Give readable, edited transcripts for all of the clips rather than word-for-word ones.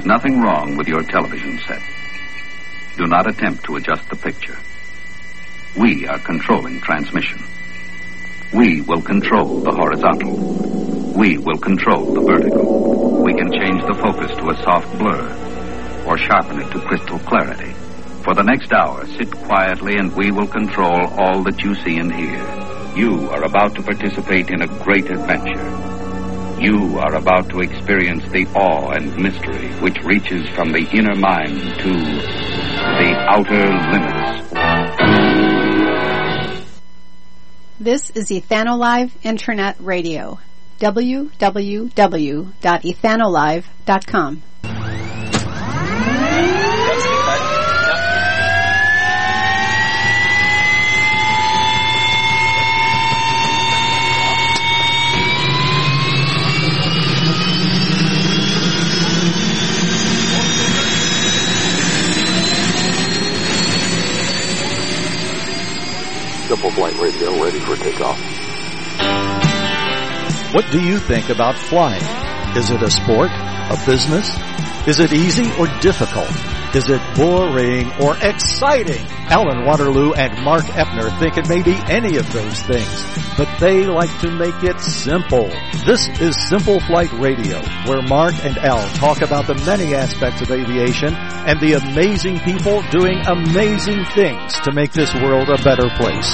nothing wrong with your television set. Do not attempt to adjust the picture. We are controlling transmission. We will control the horizontal. We will control the vertical. We can change the focus to a soft blur or sharpen it to crystal clarity. For the next hour, sit quietly and we will control all that you see and hear. You are about to participate in a great adventure. You are about to experience the awe and mystery which reaches from the inner mind to the outer limits. This is Ethanolive Internet Radio. www.ethanolive.com. Simple Flight Radio ready for takeoff. What do you think about flying? Is it a sport? A business? Is it easy or difficult? Is it boring or exciting? Alan Waterloo and Mark Epner think it may be any of those things, but they like to make it simple. This is Simple Flight Radio, where Mark and Al talk about the many aspects of aviation and the amazing people doing amazing things to make this world a better place.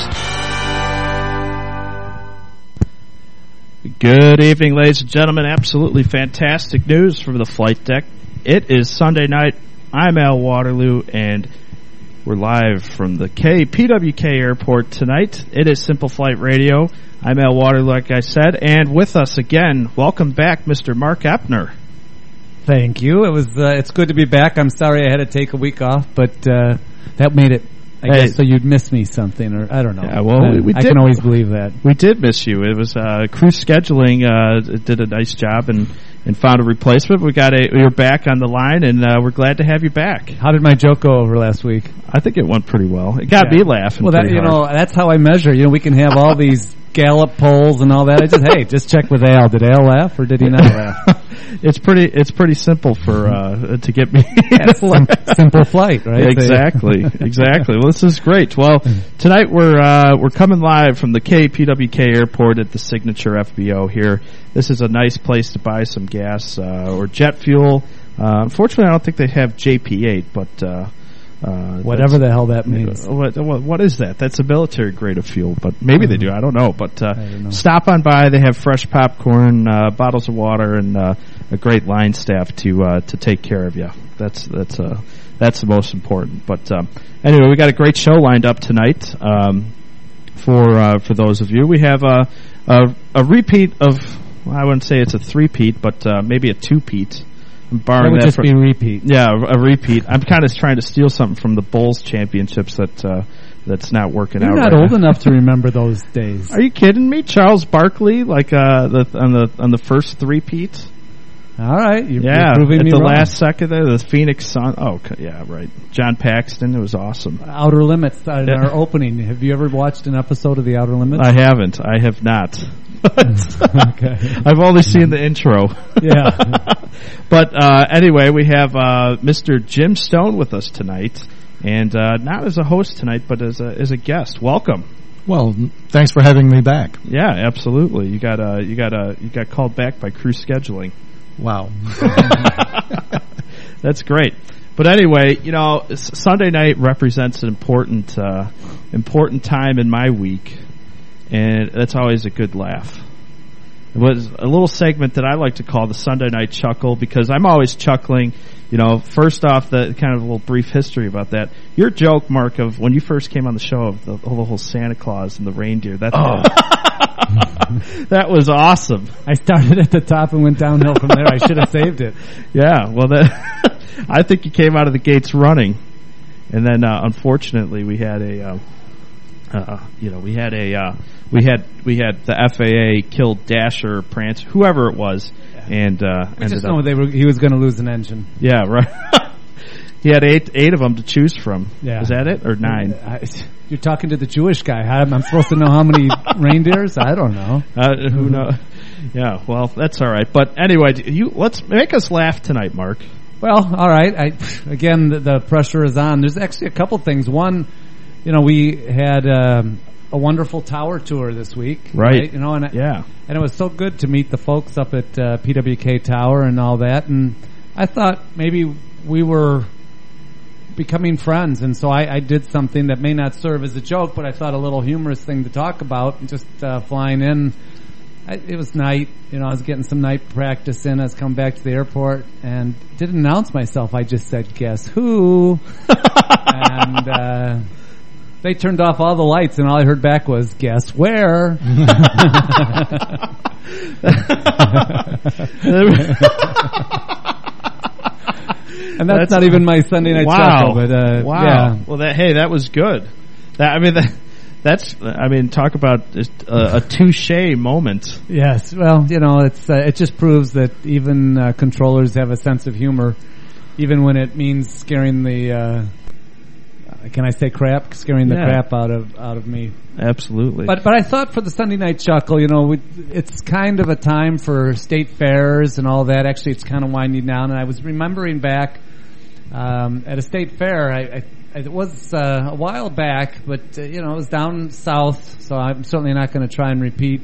Good evening, ladies and gentlemen. Absolutely fantastic news from the flight deck. It is Sunday night. I'm Al Waterloo, and we're live from the PWK Airport tonight. It is Simple Flight Radio. I'm Al Waterloo, like I said, and with us again, welcome back, Mr. Mark Epner. Thank you. It's good to be back. I'm sorry I had to take a week off, but that made it. I guess so you'd miss me something, or I don't know. Yeah, well, I can always believe that. We did miss you. It was crew scheduling did a nice job and found a replacement. You're back on the line, and we're glad to have you back. How did my joke go over last week? I think it went pretty well. It got me laughing. Well, that's how I measure. We can have all these Gallup polls and all that. Just check with Al. Did Al laugh or did he not laugh? It's pretty simple to get me. Simple flight, right? Exactly. Well, this is great. Well, tonight we're coming live from the KPWK Airport at the Signature FBO here. This is a nice place to buy some gas or jet fuel. Unfortunately, I don't think they have JP8, but whatever the hell that means. What is that? That's a military grade of fuel, but maybe they do. I don't know. But stop on by. They have fresh popcorn, bottles of water, and a great line staff to take care of you. That's the most important. But anyway, we got a great show lined up tonight for those of you. We have a repeat of. Well, I wouldn't say it's a three-peat, but maybe a two-peat. That would just be a repeat. Yeah, a repeat. I'm kind of trying to steal something from the Bulls championships that's not working out. You're not old enough to remember those days. Are you kidding me? Charles Barkley, like on the first three-peat. All right, you're proving me wrong. At the last second there, the Phoenix Sun. Oh, yeah, right. John Paxton, it was awesome. Outer Limits in our opening. Have you ever watched an episode of the Outer Limits? I haven't. I have not. Okay. I've only seen the intro. Yeah. But anyway, we have Mr. Jim Stone with us tonight, and not as a host tonight, but as a guest. Welcome. Well, thanks for having me back. Yeah, absolutely. You got called back by crew scheduling. Wow. That's great. But anyway, Sunday night represents an important time in my week, and that's always a good laugh. It was a little segment that I like to call the Sunday Night Chuckle, because I'm always chuckling. First off, the kind of a little brief history about that. Your joke, Mark, of when you first came on the show of the whole Santa Claus and the reindeer. That was awesome. I started at the top and went downhill from there. I should have saved it. Yeah, well, I think you came out of the gates running, and then unfortunately we had we had the FAA killed Dasher, Prancer, whoever it was, and we just know he was going to lose an engine. Yeah, right. He had eight of them to choose from. Yeah. Is that it, or 9? You're talking to the Jewish guy. I'm supposed to know how many reindeers? I don't know. Who knows? Yeah, well, that's all right. But anyway, let's make us laugh tonight, Mark. Well, all right. Again, the pressure is on. There's actually a couple things. One, we had a wonderful tower tour this week, right? And it was so good to meet the folks up at PWK Tower and all that. And I thought maybe we were becoming friends, and so I did something that may not serve as a joke, but I thought a little humorous thing to talk about. And just flying in. It was night, I was getting some night practice in. I was coming back to the airport and didn't announce myself. I just said, "Guess who?" And they turned off all the lights, and all I heard back was, "Guess where?" And that's not even my Sunday night special. But wow. Yeah. Well, that was good. Talk about a touche moment. Yes, well, it just proves that even controllers have a sense of humor, even when it means scaring the crap out of me. Absolutely. But I thought for the Sunday night chuckle, it's kind of a time for state fairs and all that. Actually, it's kind of winding down, and I was remembering back at a state fair. It was a while back, but it was down south, so I'm certainly not going to try and repeat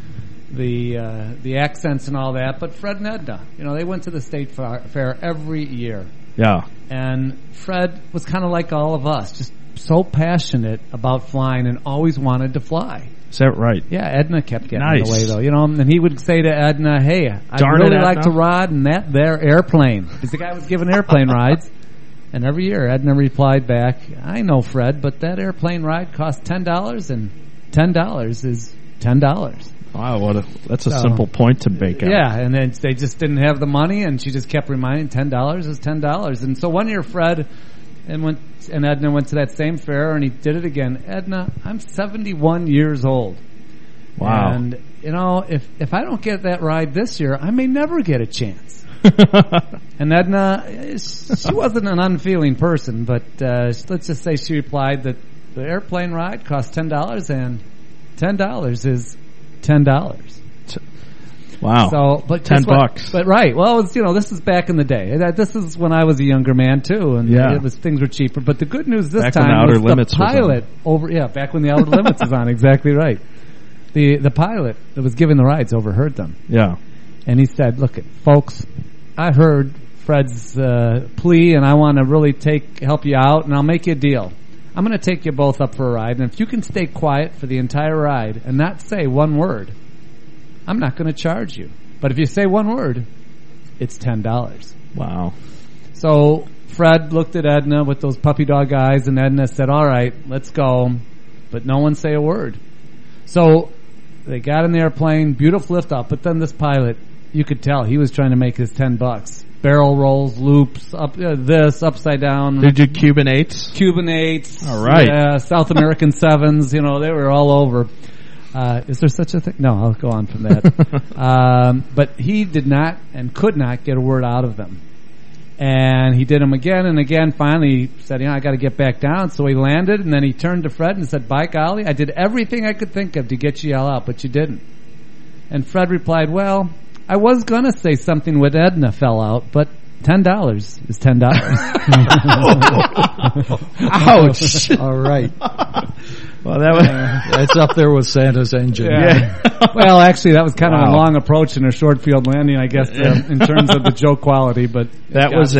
the accents and all that. But Fred and Edna, they went to the state fair every year. Yeah. And Fred was kind of like all of us, just so passionate about flying and always wanted to fly. Is that right? Yeah, Edna kept getting in the way, though. And he would say to Edna, "Hey, I'd really like to ride in that there airplane." Because the guy was giving airplane rides. And every year, Edna replied back, "I know, Fred, but that airplane ride costs $10, and $10 is $10. Wow, that's a simple point to make out. Yeah, and then they just didn't have the money, and she just kept reminding, $10 is $10. And so one year, Fred and Edna went to that same fair, and he did it again. "Edna, I'm 71 years old. Wow. And, if I don't get that ride this year, I may never get a chance." And Edna, she wasn't an unfeeling person, but let's just say she replied that the airplane ride costs $10, and $10 is $10. Wow. So, but $10. But right, well, this is back in the day. This is when I was a younger man too, and things were cheaper. But the good news this time was the pilot back when the outer limits was on. Exactly right. The pilot that was giving the rides overheard them. Yeah. And he said, "Look, folks, I heard Fred's plea, and I want to really help you out, and I'll make you a deal. I'm going to take you both up for a ride, and if you can stay quiet for the entire ride and not say one word, I'm not going to charge you. But if you say one word, it's $10. Wow. So Fred looked at Edna with those puppy dog eyes, and Edna said, "All right, let's go," but no one say a word. So they got in the airplane, beautiful lift off, but then this pilot, you could tell he was trying to make his $10. Barrel rolls, loops, upside down. Did you Cuban 8s? Cuban 8s. All right. Yeah, South American 7s. They were all over. Is there such a thing? No, I'll go on from that. But he did not and could not get a word out of them. And he did them again and again. Finally, he said, I got to get back down. So he landed, and then he turned to Fred and said, "By golly, I did everything I could think of to get you yell out, but you didn't." And Fred replied, "Well, I was going to say something with Edna fell out, but $10 is $10. Ouch. All right. Well, that's up there with Santa's engine. Yeah. Well, actually, that was kind of a long approach and a short field landing, I guess, in terms of the joke quality. But that was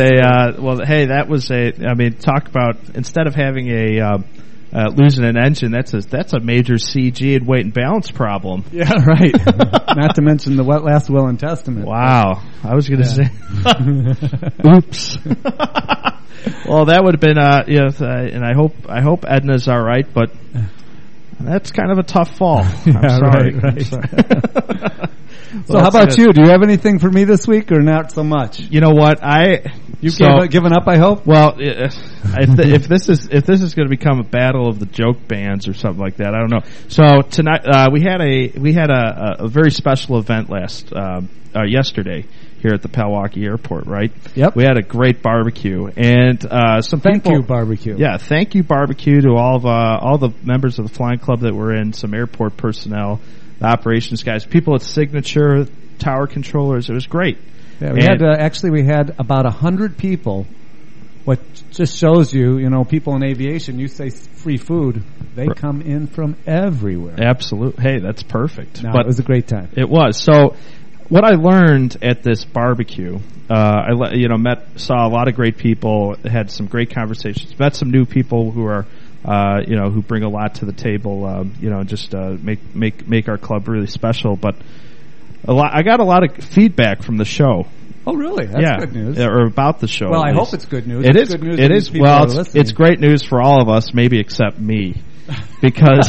talk about, instead of having losing an engine, that's a major CG and weight and balance problem. Yeah, right. Not to mention the last will and testament. Wow. I was going to say, oops. Well, that would have been, and I hope Edna's all right, but that's kind of a tough fall. I'm sorry. Right. I'm sorry. So how about you? Do you have anything for me this week or not so much? You know what? Given up, I hope? Well, if this is going to become a battle of the joke bands or something like that, I don't know. So tonight we had a very special event yesterday here at the Palwaukee Airport, right? Yep. We had a great barbecue and Thank you barbecue. Yeah, thank you barbecue to all the members of the flying club that were in, some airport personnel, the operations guys, people at Signature, tower controllers. It was great. Yeah, we had about 100 people. What just shows you, people in aviation, you say free food, they come in from everywhere. Absolutely. Hey, that's perfect. No, but it was a great time. It was. So what I learned at this barbecue, saw a lot of great people, had some great conversations, met some new people who are, who bring a lot to the table, make our club really special. But I got a lot of feedback from the show. Oh, really? That's good news. Or about the show. Well, I hope it's good news. It is. Good news. It is. Well, it's great news for all of us, maybe except me, because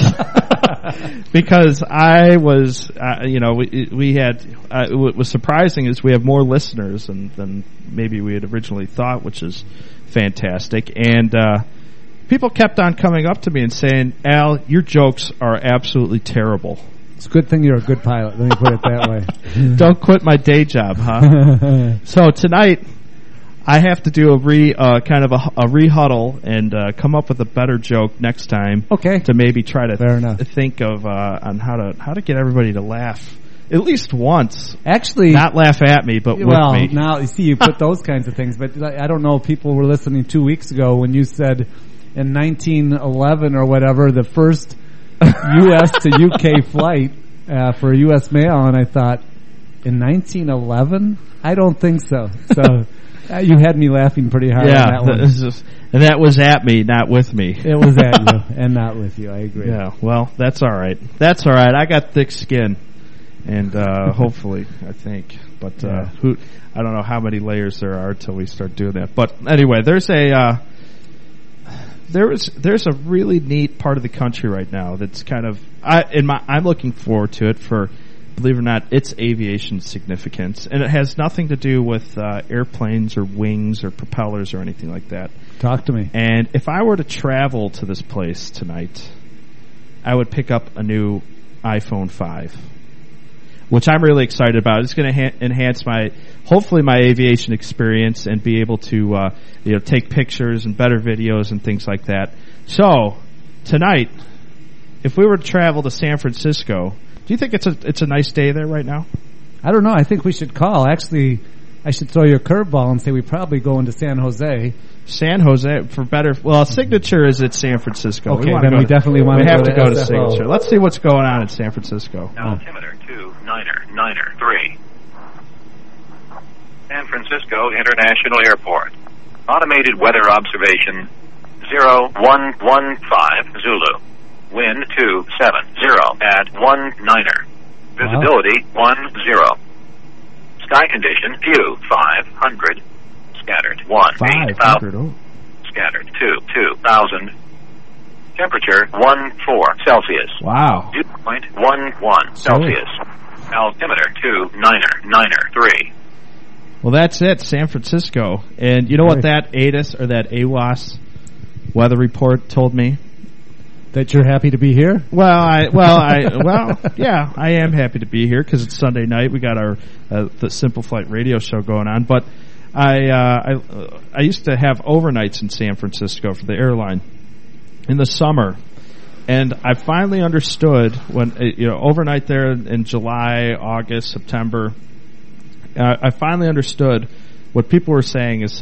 I was, we had. What was surprising is we have more listeners than maybe we had originally thought, which is fantastic. And people kept on coming up to me and saying, "Al, your jokes are absolutely terrible." It's a good thing you're a good pilot. Let me put it that way. Don't quit my day job, huh? So tonight, I have to do a rehuddle and come up with a better joke next time. Okay. To maybe try to think of on how to get everybody to laugh at least once. Actually, not laugh at me, but with me. Well, now you see, you put those kinds of things. But I don't know if people were listening 2 weeks ago when you said in 1911 or whatever the first U.S. to U.K. flight for U.S. mail, and I thought, in 1911? I don't think so. So you had me laughing pretty hard on that one. And that was at me, not with me. It was at you and not with you. I agree. Yeah, well, that's all right. That's all right. I got thick skin, and hopefully, I think. But I don't know how many layers there are till we start doing that. But anyway, there's a really neat part of the country right now that's kind of I'm looking forward to it for, believe it or not, its aviation significance, and it has nothing to do with airplanes or wings or propellers or anything like that. Talk to me. And if I were to travel to this place tonight, I would pick up a new iPhone 5, which I'm really excited about. It's going to enhance hopefully my aviation experience and be able to take pictures and better videos and things like that. So tonight, if we were to travel to San Francisco, do you think it's a nice day there right now? I don't know. I think we should call. Actually, I should throw you a curveball and say we probably go into San Jose. San Jose for better. Well, Signature is at San Francisco. Okay, then we definitely want to have to go to Signature. Let's see what's going on in San Francisco. Altimeter 29er3. San Francisco International Airport. Automated weather observation 0115 Zulu. Wind 270 at 19er. Visibility 10. Sky condition view 500. Scattered 1,800. Scattered 2,000. Temperature 14 Celsius. Wow. Dew point 11 Celsius. Altimeter 29er3. Well, that's it, San Francisco. And you know what that ATIS or that AWAS weather report told me? That you're happy to be here? Yeah, I am happy to be here because it's Sunday night. We got our the Simple Flight radio show going on. But I used to have overnights in San Francisco for the airline in the summer, and I finally understood when overnight there in July, August, September. I finally understood what people were saying is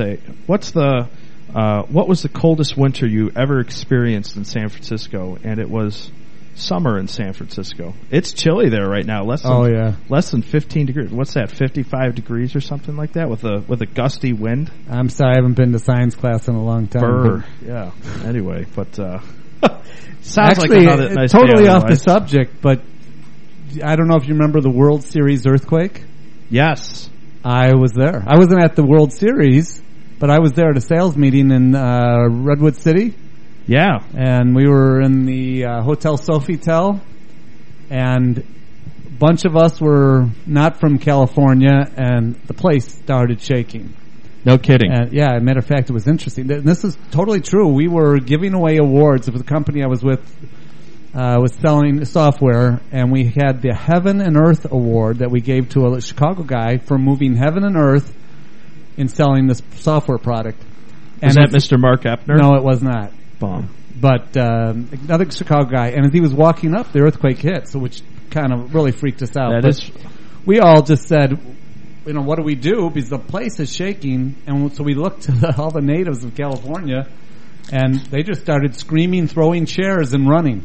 what was the coldest winter you ever experienced in San Francisco? And it was summer in San Francisco. It's chilly there right now. Less than 15 degrees. What's that? 55 degrees or something like that with a gusty wind. I'm sorry, I haven't been to science class in a long time. Yeah. Anyway, but sounds actually, like a nice totally off the subject, but I don't know if you remember the World Series earthquake. Yes, I was there. I wasn't at the World Series, but I was there at a sales meeting in Redwood City. Yeah. And we were in the Hotel Sofitel, and a bunch of us were not from California, and the place started shaking. No kidding. And yeah, as a matter of fact, it was interesting. This is totally true. We were giving away awards. It was a company I was with, was selling software, and we had the Heaven and Earth Award that we gave to a Chicago guy for moving heaven and earth in selling this software product. Was that Mr. Mark Epner? No, it was not. Bomb. But another Chicago guy, and as he was walking up, the earthquake hit, so which kind of really freaked us out. We all just said, what do we do? Because the place is shaking. And so we looked to all the natives of California, and they just started screaming, throwing chairs, and running.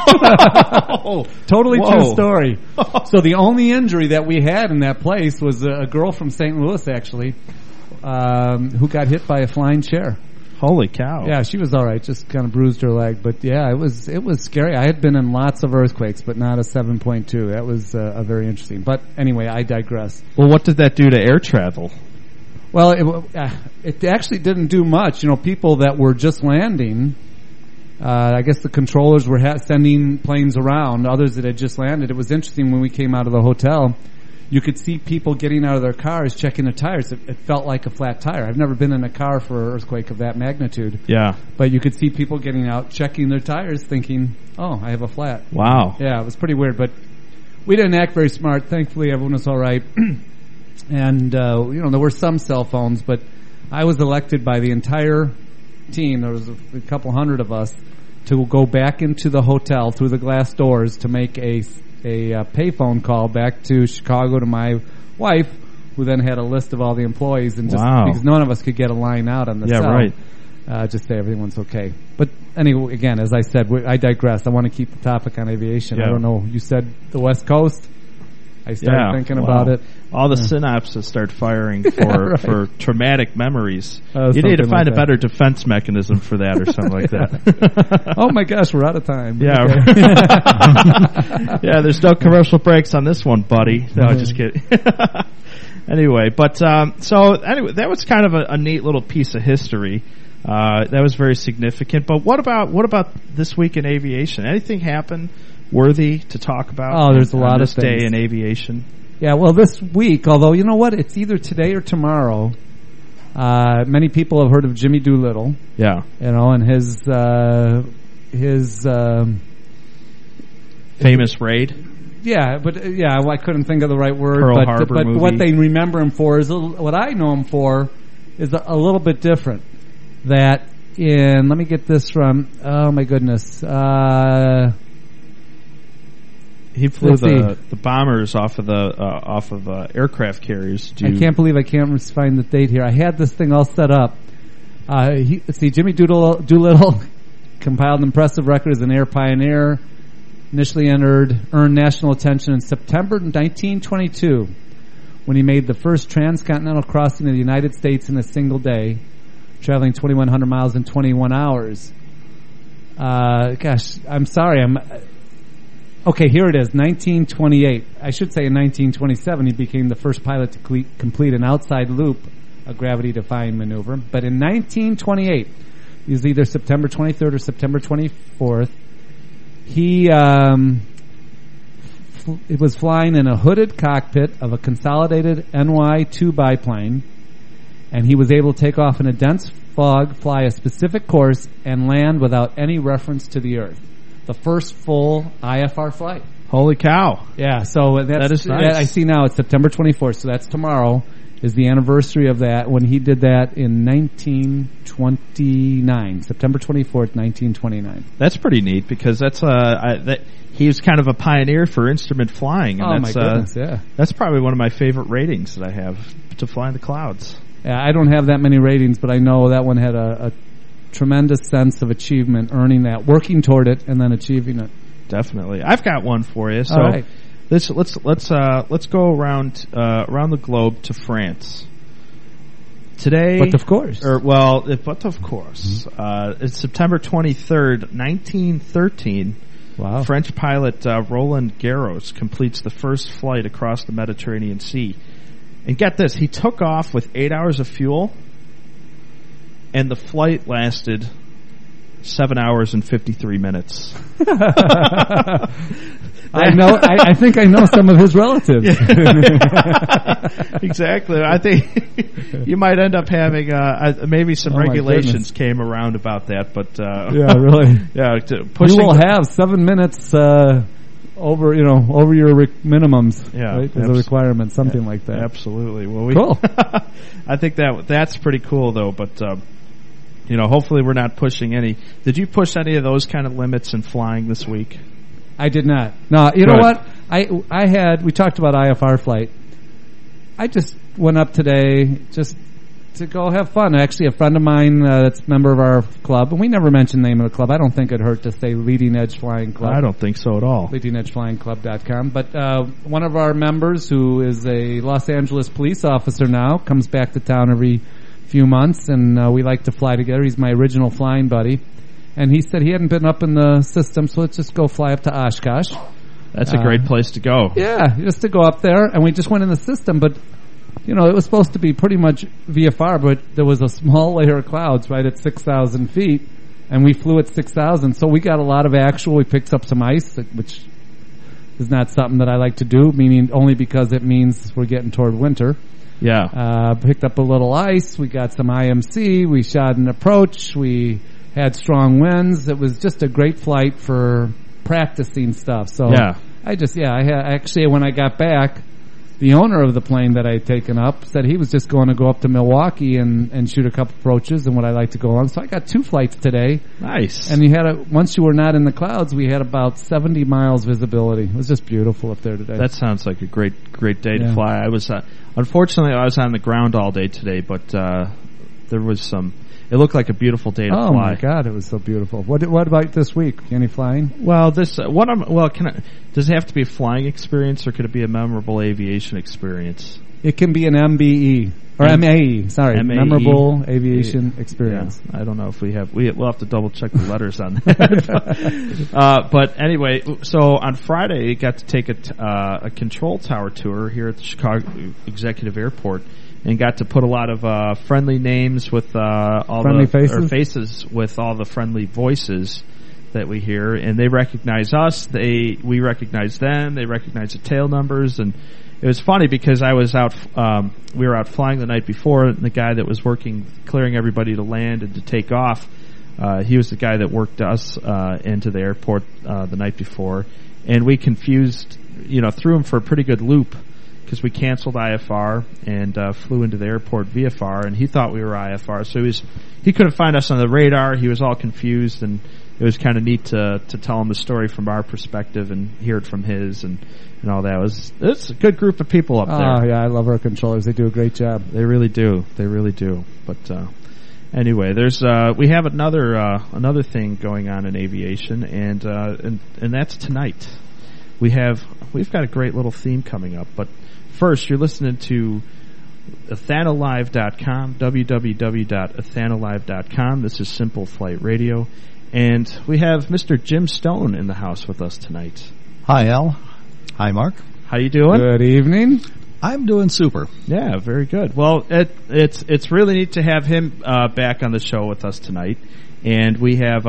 Totally true story. So the only injury that we had in that place was a girl from St. Louis, actually, who got hit by a flying chair. Holy cow. Yeah, she was all right. Just kind of bruised her leg. But, yeah, it was scary. I had been in lots of earthquakes, but not a 7.2. That was a very interesting. But, anyway, I digress. Well, what did that do to air travel? Well, it actually didn't do much. People that were just landing, I guess the controllers were sending planes around, others that had just landed. It was interesting when we came out of the hotel. You could see people getting out of their cars, checking their tires. It felt like a flat tire. I've never been in a car for an earthquake of that magnitude. Yeah. But you could see people getting out, checking their tires, thinking, oh, I have a flat. Wow. Yeah, it was pretty weird. But we didn't act very smart. Thankfully, everyone was all right. And, there were some cell phones, but I was elected by the entire team. There was a couple hundred of us to go back into the hotel through the glass doors to make a payphone call back to Chicago to my wife, who then had a list of all the employees, and because none of us could get a line out on the cell. Right. Just say everyone's okay. But anyway, again, as I said, I digress. I want to keep the topic on aviation. Yeah. I don't know. You said the West Coast. I started thinking about it. All the synapses start firing for Right. for traumatic memories. You need to find a better defense mechanism for that or something like that. Oh my gosh, we're out of time. Yeah. Okay. Yeah, there's no commercial breaks on this one, buddy. No, just kidding. Anyway, but anyway, that was kind of a neat little piece of history. That was very significant. But what about this week in aviation? Anything happen worthy to talk about? Oh, there's a lot of this day things. in aviation. Yeah, well, this week, although you know what, it's either today or tomorrow. Many people have heard of Jimmy Doolittle. Yeah, and his famous raid. Yeah, but I couldn't think of the right word. Pearl but Harbor movie. What they remember him for is what I know him for is a little bit different. That let me get this from. Oh my goodness. He flew the bombers off of aircraft carriers. I can't believe I can't find the date here. I had this thing all set up. Let's see, Jimmy Doolittle compiled an impressive record as an air pioneer. Initially earned national attention in September 1922 when he made the first transcontinental crossing of the United States in a single day, traveling 2,100 miles in 21 hours. Gosh, I'm sorry. Okay, here it is, 1928. I should say in 1927 he became the first pilot to complete an outside loop, a gravity-defying maneuver. But in 1928, it was either September 23rd or September 24th, he it was flying in a hooded cockpit of a consolidated NY-2 biplane, and he was able to take off in a dense fog, fly a specific course, and land without any reference to the Earth. The first full IFR flight. Holy cow. Yeah, so that is nice. I see now it's September 24th, so that's tomorrow, is the anniversary of that, when he did that in 1929. September 24th, 1929. That's pretty neat, because he was kind of a pioneer for instrument flying. And my goodness, yeah. That's probably one of my favorite ratings that I have, to fly in the clouds. Yeah, I don't have that many ratings, but I know that one had a tremendous sense of achievement, earning that, working toward it, and then achieving it. Definitely. I've got one for you. So all right. let's go around the globe to France today. But of course, it's September 23rd, 1913. Wow. French pilot Roland Garros completes the first flight across the Mediterranean Sea, and get this: he took off with 8 hours of fuel. And the flight lasted 7 hours and 53 minutes. I know. I think I know some of his relatives. Exactly. I think you might end up having maybe some regulations came around about that, but yeah, really. Yeah, you will have 7 minutes over your minimums. Yeah, right? As a requirement, something like that. Absolutely. Well, cool. I think that's pretty cool, though. But hopefully we're not pushing any. Did you push any of those kind of limits in flying this week? I did not. No, you know what? We talked about IFR flight. I just went up today just to go have fun. Actually, a friend of mine that's a member of our club, and we never mentioned the name of the club. I don't think it'd hurt to say Leading Edge Flying Club. I don't think so at all. LeadingEdgeFlyingClub.com. But one of our members, who is a Los Angeles police officer now, comes back to town every few months, and we like to fly together. He's my original flying buddy. And he said he hadn't been up in the system, so let's just go fly up to Oshkosh. That's a great place to go. Yeah, just to go up there, and we just went in the system, but you know, it was supposed to be pretty much VFR, but there was a small layer of clouds right at 6,000 feet, and we flew at 6,000, so we got a lot of actual. We picked up some ice, which is not something that I like to do, meaning only because it means we're getting toward winter. Yeah. Picked up a little ice. We got some IMC. We shot an approach. We had strong winds. It was just a great flight for practicing stuff. So yeah. Actually, when I got back, the owner of the plane that I had taken up said he was just going to go up to Milwaukee and shoot a couple approaches and what I like to go on. So I got 2 flights today. Nice. And once you were not in the clouds, we had about 70 miles visibility. It was just beautiful up there today. That sounds like a great day to fly. I was, unfortunately, I was on the ground all day today, but there was it looked like a beautiful day to fly. Oh my God, it was so beautiful. What about this week? Any flying? Well, does it have to be a flying experience, or could it be a memorable aviation experience? It can be an MBE or MAE. Sorry, MAE. Memorable Aviation Experience. Yeah, I don't know if we'll have to double check the letters on that. But anyway, so on Friday, I got to take a control tower tour here at the Chicago Executive Airport. And got to put a lot of friendly names with faces with all the friendly voices that we hear, and they recognize us. We recognize them. They recognize the tail numbers, and it was funny because I was out. We were out flying the night before, and the guy that was clearing everybody to land and to take off, he was the guy that worked us into the airport the night before, and we confused, threw him for a pretty good loop. Because we canceled IFR and flew into the airport VFR, and he thought we were IFR, so he couldn't find us on the radar. He was all confused, and it was kind of neat to tell him the story from our perspective and hear it from his and all that. It's a good group of people up there. Oh yeah, I love our controllers. They do a great job. They really do. But anyway, we have another thing going on in aviation, and that's tonight. We've got a great little theme coming up, but first, you're listening to athanalive.com, www.athanalive.com. This is Simple Flight Radio, and we have Mr. Jim Stone in the house with us tonight. Hi, Al. Hi, Mark. How you doing? Good evening. I'm doing super. Yeah, very good. Well, it's really neat to have him back on the show with us tonight, and we have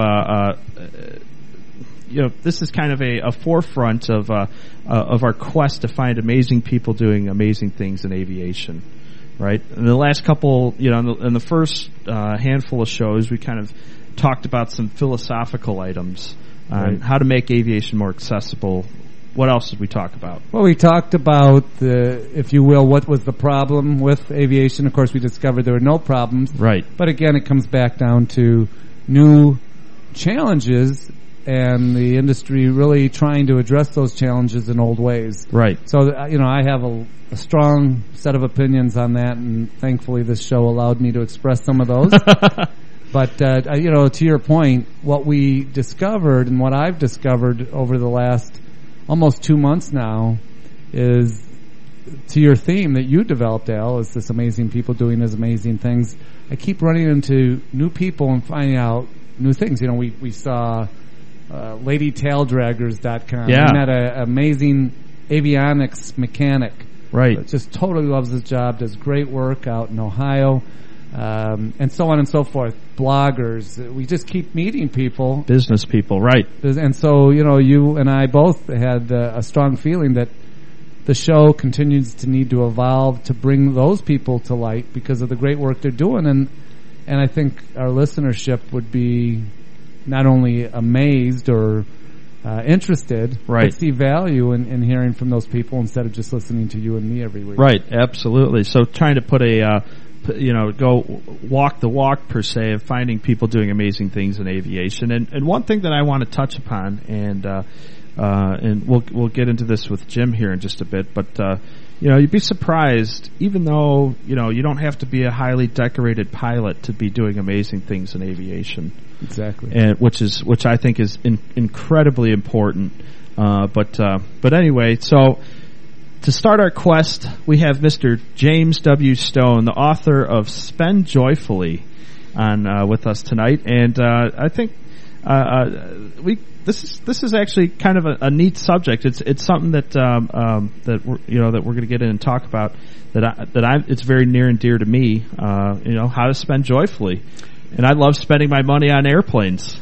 this is kind of a forefront of our quest to find amazing people doing amazing things in aviation, right? In the last couple, in the first handful of shows, we kind of talked about some philosophical items on how to make aviation more accessible. What else did we talk about? Well, we talked about, if you will, what was the problem with aviation. Of course, we discovered there were no problems. Right. But again, it comes back down to new challenges and the industry really trying to address those challenges in old ways. Right. So, I have a strong set of opinions on that, and thankfully this show allowed me to express some of those. But, to your point, what we discovered and what I've discovered over the last almost 2 months now is, to your theme that you developed, Al, is this amazing people doing these amazing things. I keep running into new people and finding out new things. We saw LadyTailDraggers.com. Yeah. We met an amazing avionics mechanic. Right. That just totally loves his job, does great work out in Ohio, and so on and so forth. Bloggers. We just keep meeting people. Business people, right. And so, you and I both had a strong feeling that the show continues to need to evolve to bring those people to light because of the great work they're doing. And I think our listenership would be not only amazed or interested, right, but see value in hearing from those people instead of just listening to you and me every week. Right, absolutely. So trying to put go walk the walk, per se, of finding people doing amazing things in aviation. And one thing that I want to touch upon, and we'll get into this with Jim here in just a bit, but you'd be surprised, even though, you don't have to be a highly decorated pilot to be doing amazing things in aviation. Exactly. And which I think is incredibly important. But anyway, so to start our quest, we have Mr. James W. Stone, the author of Spend Joyfully, on with us tonight. And I think this is actually kind of a neat subject. It's something that we're going to get in and talk about. It's very near and dear to me. How to spend joyfully, and I love spending my money on airplanes.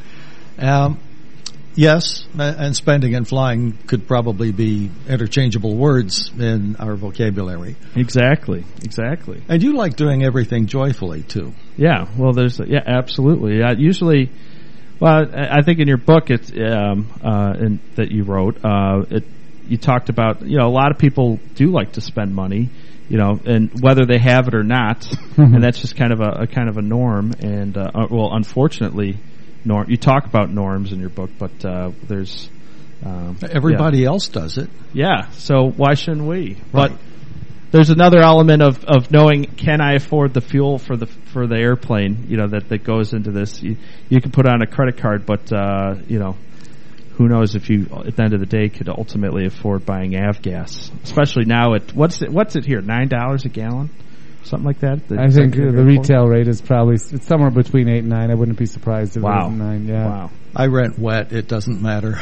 Yes, and spending and flying could probably be interchangeable words in our vocabulary. Exactly. And you like doing everything joyfully too. Yeah. Well, absolutely. Usually. Well, I think in your book, that you wrote, you talked about, a lot of people do like to spend money, and whether they have it or not, and that's just kind of a norm. And unfortunately, norm. You talk about norms in your book, but there's everybody else does it. Yeah, so why shouldn't we? Right. But there's another element of knowing, can I afford the fuel for the airplane, that goes into this. You can put on a credit card, but who knows if you at the end of the day could ultimately afford buying avgas, especially now at what's it here, $9 a gallon, something like that. I think the retail rate is probably somewhere between 8 and 9. I wouldn't be surprised if it was 9. Yeah. Wow. I rent wet. It doesn't matter.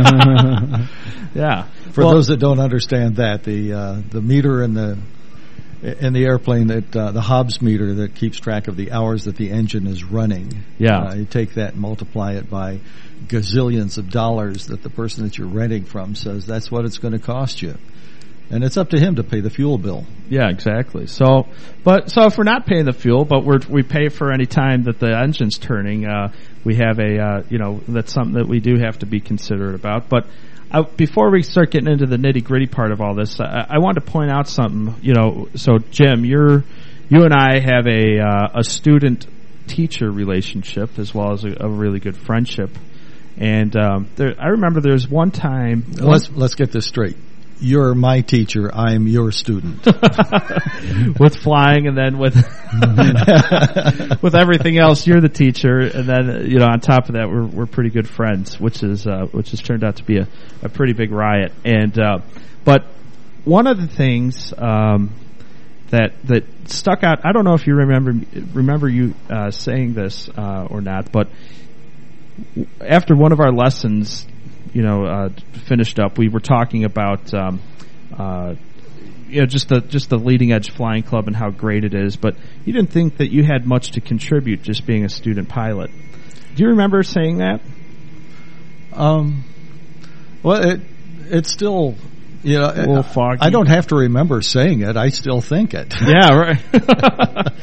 Yeah. For those that don't understand that, the meter in the airplane, the Hobbs meter that keeps track of the hours that the engine is running. Yeah. You take that and multiply it by gazillions of dollars that the person that you're renting from says that's what it's going to cost you. And it's up to him to pay the fuel bill. Yeah, exactly. So if we're not paying the fuel, but we pay for any time that the engine's turning, we have that's something that we do have to be considerate about. But before we start getting into the nitty gritty part of all this, I wanted to point out something. So Jim, you and I have a student teacher relationship as well as a really good friendship. And I remember there was one time. Let's get this straight. You're my teacher. I'm your student. With flying, and then with with everything else, you're the teacher, and then on top of that, we're pretty good friends, which has turned out to be a pretty big riot. And but one of the things that stuck out, I don't know if you remember you saying this or not, but after one of our lessons, finished up, we were talking about, just the leading edge flying club and how great it is, but you didn't think that you had much to contribute just being a student pilot. Do you remember saying that? Well, it's still, a little foggy. I don't have to remember saying it. I still think it. Yeah, right.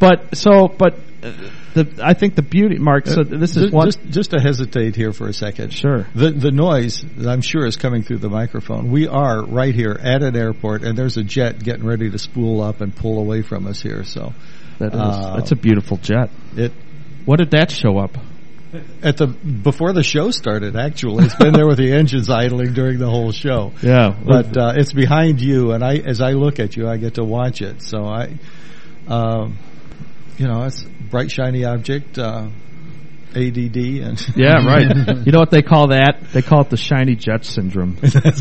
I think the beauty, Mark. So this is one. Just to hesitate here for a second. Sure. The noise that I'm sure is coming through the microphone. We are right here at an airport, and there's a jet getting ready to spool up and pull away from us here. So that's a beautiful jet. What did that show up? Before the show started, actually. It's been there with the engines idling during the whole show. Yeah. But it's behind you, and as I look at you, I get to watch it. So it's a bright, shiny object, ADD. And yeah, right. You know what they call that? They call it the shiny jet syndrome.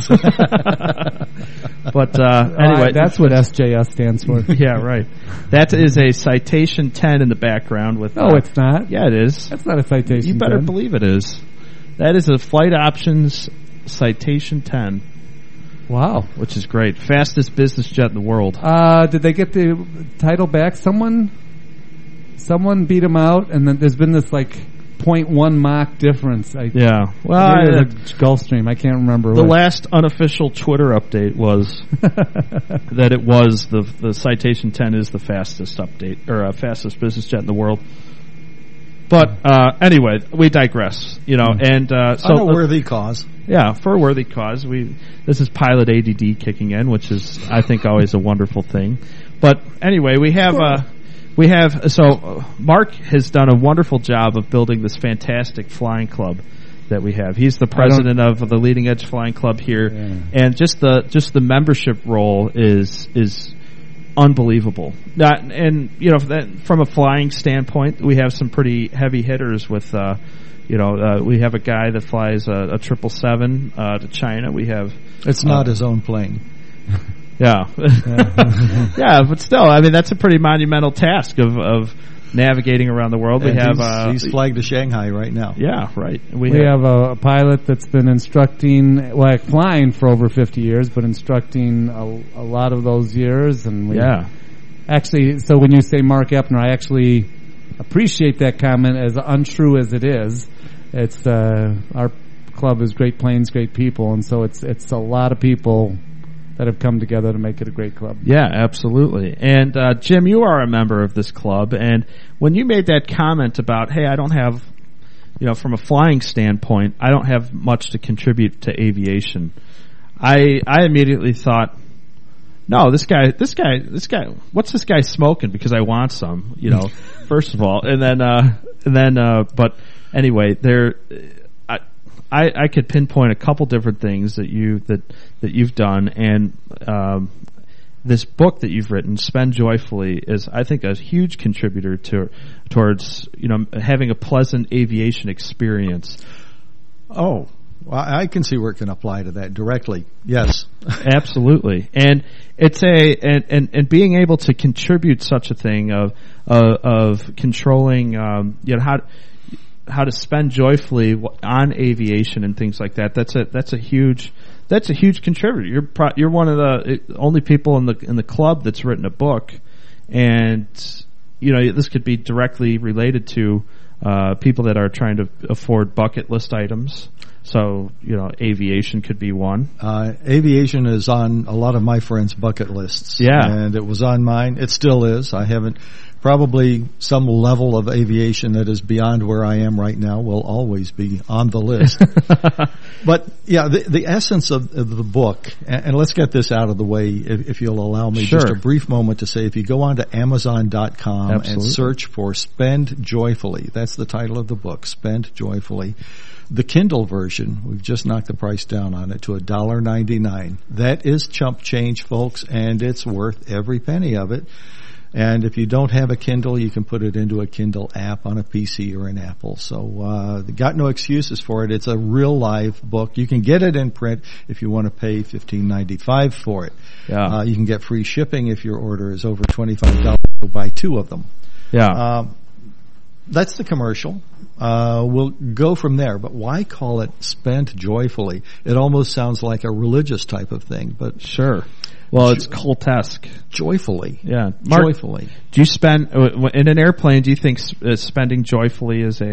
But anyway. That's what SJS stands for. Yeah, right. That is a Citation 10 in the background. With. No, it's not. Yeah, it is. That's not a Citation 10. You better believe it is. That is a Flight Options Citation 10. Wow. Which is great. Fastest business jet in the world. Did they get the title back? Someone beat them out, and then there's been this 0.1 Mach difference. Yeah. Well, a Gulfstream. I can't remember. The last unofficial Twitter update was that it was the Citation 10 is the fastest update or fastest business jet in the world. But anyway, we digress. And so on a worthy cause. Yeah, for a worthy cause. This is pilot ADD kicking in, which is I think always a wonderful thing. But anyway, so Mark has done a wonderful job of building this fantastic flying club that we have. He's the president of the Leading Edge Flying Club here, and just the membership roll is unbelievable. From a flying standpoint, we have some pretty heavy hitters with. We have a guy that flies a 777 to China. We have. It's not his own plane. Yeah. Yeah, but still, I mean, that's a pretty monumental task of navigating around the world. And he's flagged to Shanghai right now. Yeah, right. We have a pilot that's been flying for over 50 years, but instructing a lot of those years. And actually, so when you say Mark Epner, I actually appreciate that comment, as untrue as it is. It's our club is Great Plains, great people, and so it's a lot of people that have come together to make it a great club. Yeah, absolutely. And Jim, you are a member of this club, and when you made that comment about, hey, I don't have, from a flying standpoint, I don't have much to contribute to aviation, I immediately thought, no, this guy, what's this guy smoking? Because I want some, first of all, and then, but anyway, I could pinpoint a couple different things that you've done, and this book that you've written, Spend Joyfully, is, I think, a huge contributor towards having a pleasant aviation experience. Oh, well, I can see where it can apply to that directly. Yes, absolutely, and it's and being able to contribute such a thing of controlling, how to spend joyfully on aviation and things like that. That's a huge contributor. You're one of the only people in the club that's written a book, and this could be directly related to people that are trying to afford bucket list items. So, aviation could be one. Aviation is on a lot of my friends' bucket lists. Yeah. And it was on mine. It still is. I haven't. Probably some level of aviation that is beyond where I am right now will always be on the list. But, yeah, the essence of the book, and let's get this out of the way, if you'll allow me just a brief moment to say, if you go on to Amazon.com and search for Spend Joyfully, that's the title of the book, Spend Joyfully. The Kindle version, we've just knocked the price down on it to $1.99. That is chump change, folks, and it's worth every penny of it. And if you don't have a Kindle, you can put it into a Kindle app on a PC or an Apple. So got no excuses for it. It's a real live book. You can get it in print if you want to pay $15.95 for it. Yeah. You can get free shipping if your order is over $25. You'll buy 2 of them. Yeah. That's the commercial. We'll go from there. But why call it Spend Joyfully? It almost sounds like a religious type of thing. But sure. Well, it's cultesque. Joyfully. Yeah. Mark, joyfully. Do you spend, in an airplane, do you think spending joyfully is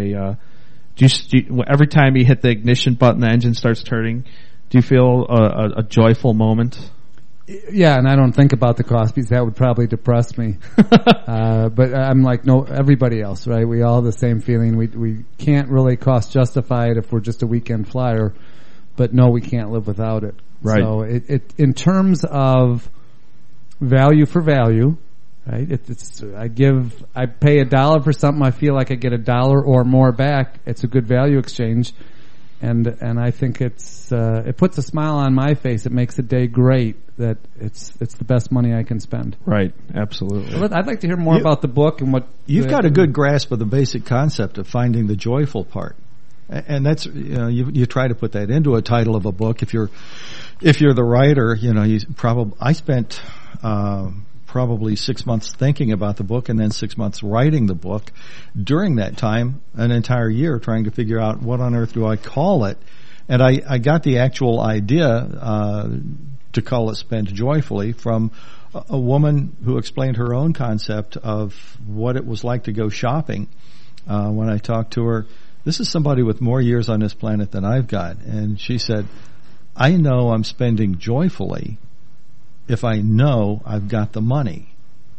every time you hit the ignition button, the engine starts turning, do you feel a joyful moment? Yeah, and I don't think about the cost because that would probably depress me. But I'm like everybody else, right? We all have the same feeling. We can't really cost justify it if we're just a weekend flyer, but no, we can't live without it. Right. So it in terms of value for value, right? I pay $1 for something. I feel like I get $1 or more back. It's a good value exchange, and I think it puts a smile on my face. It makes a day great. That it's the best money I can spend. Right. Absolutely. I'd like to hear more about the book and what you've got a good grasp of the basic concept of finding the joyful part. And that's, you try to put that into a title of a book. If you're the writer, I spent, probably 6 months thinking about the book and then 6 months writing the book. During that time, an entire year trying to figure out what on earth do I call it. And I got the actual idea, to call it Spend Joyfully from a woman who explained her own concept of what it was like to go shopping. When I talked to her, this is somebody with more years on this planet than I've got. And she said, I know I'm spending joyfully if I know I've got the money.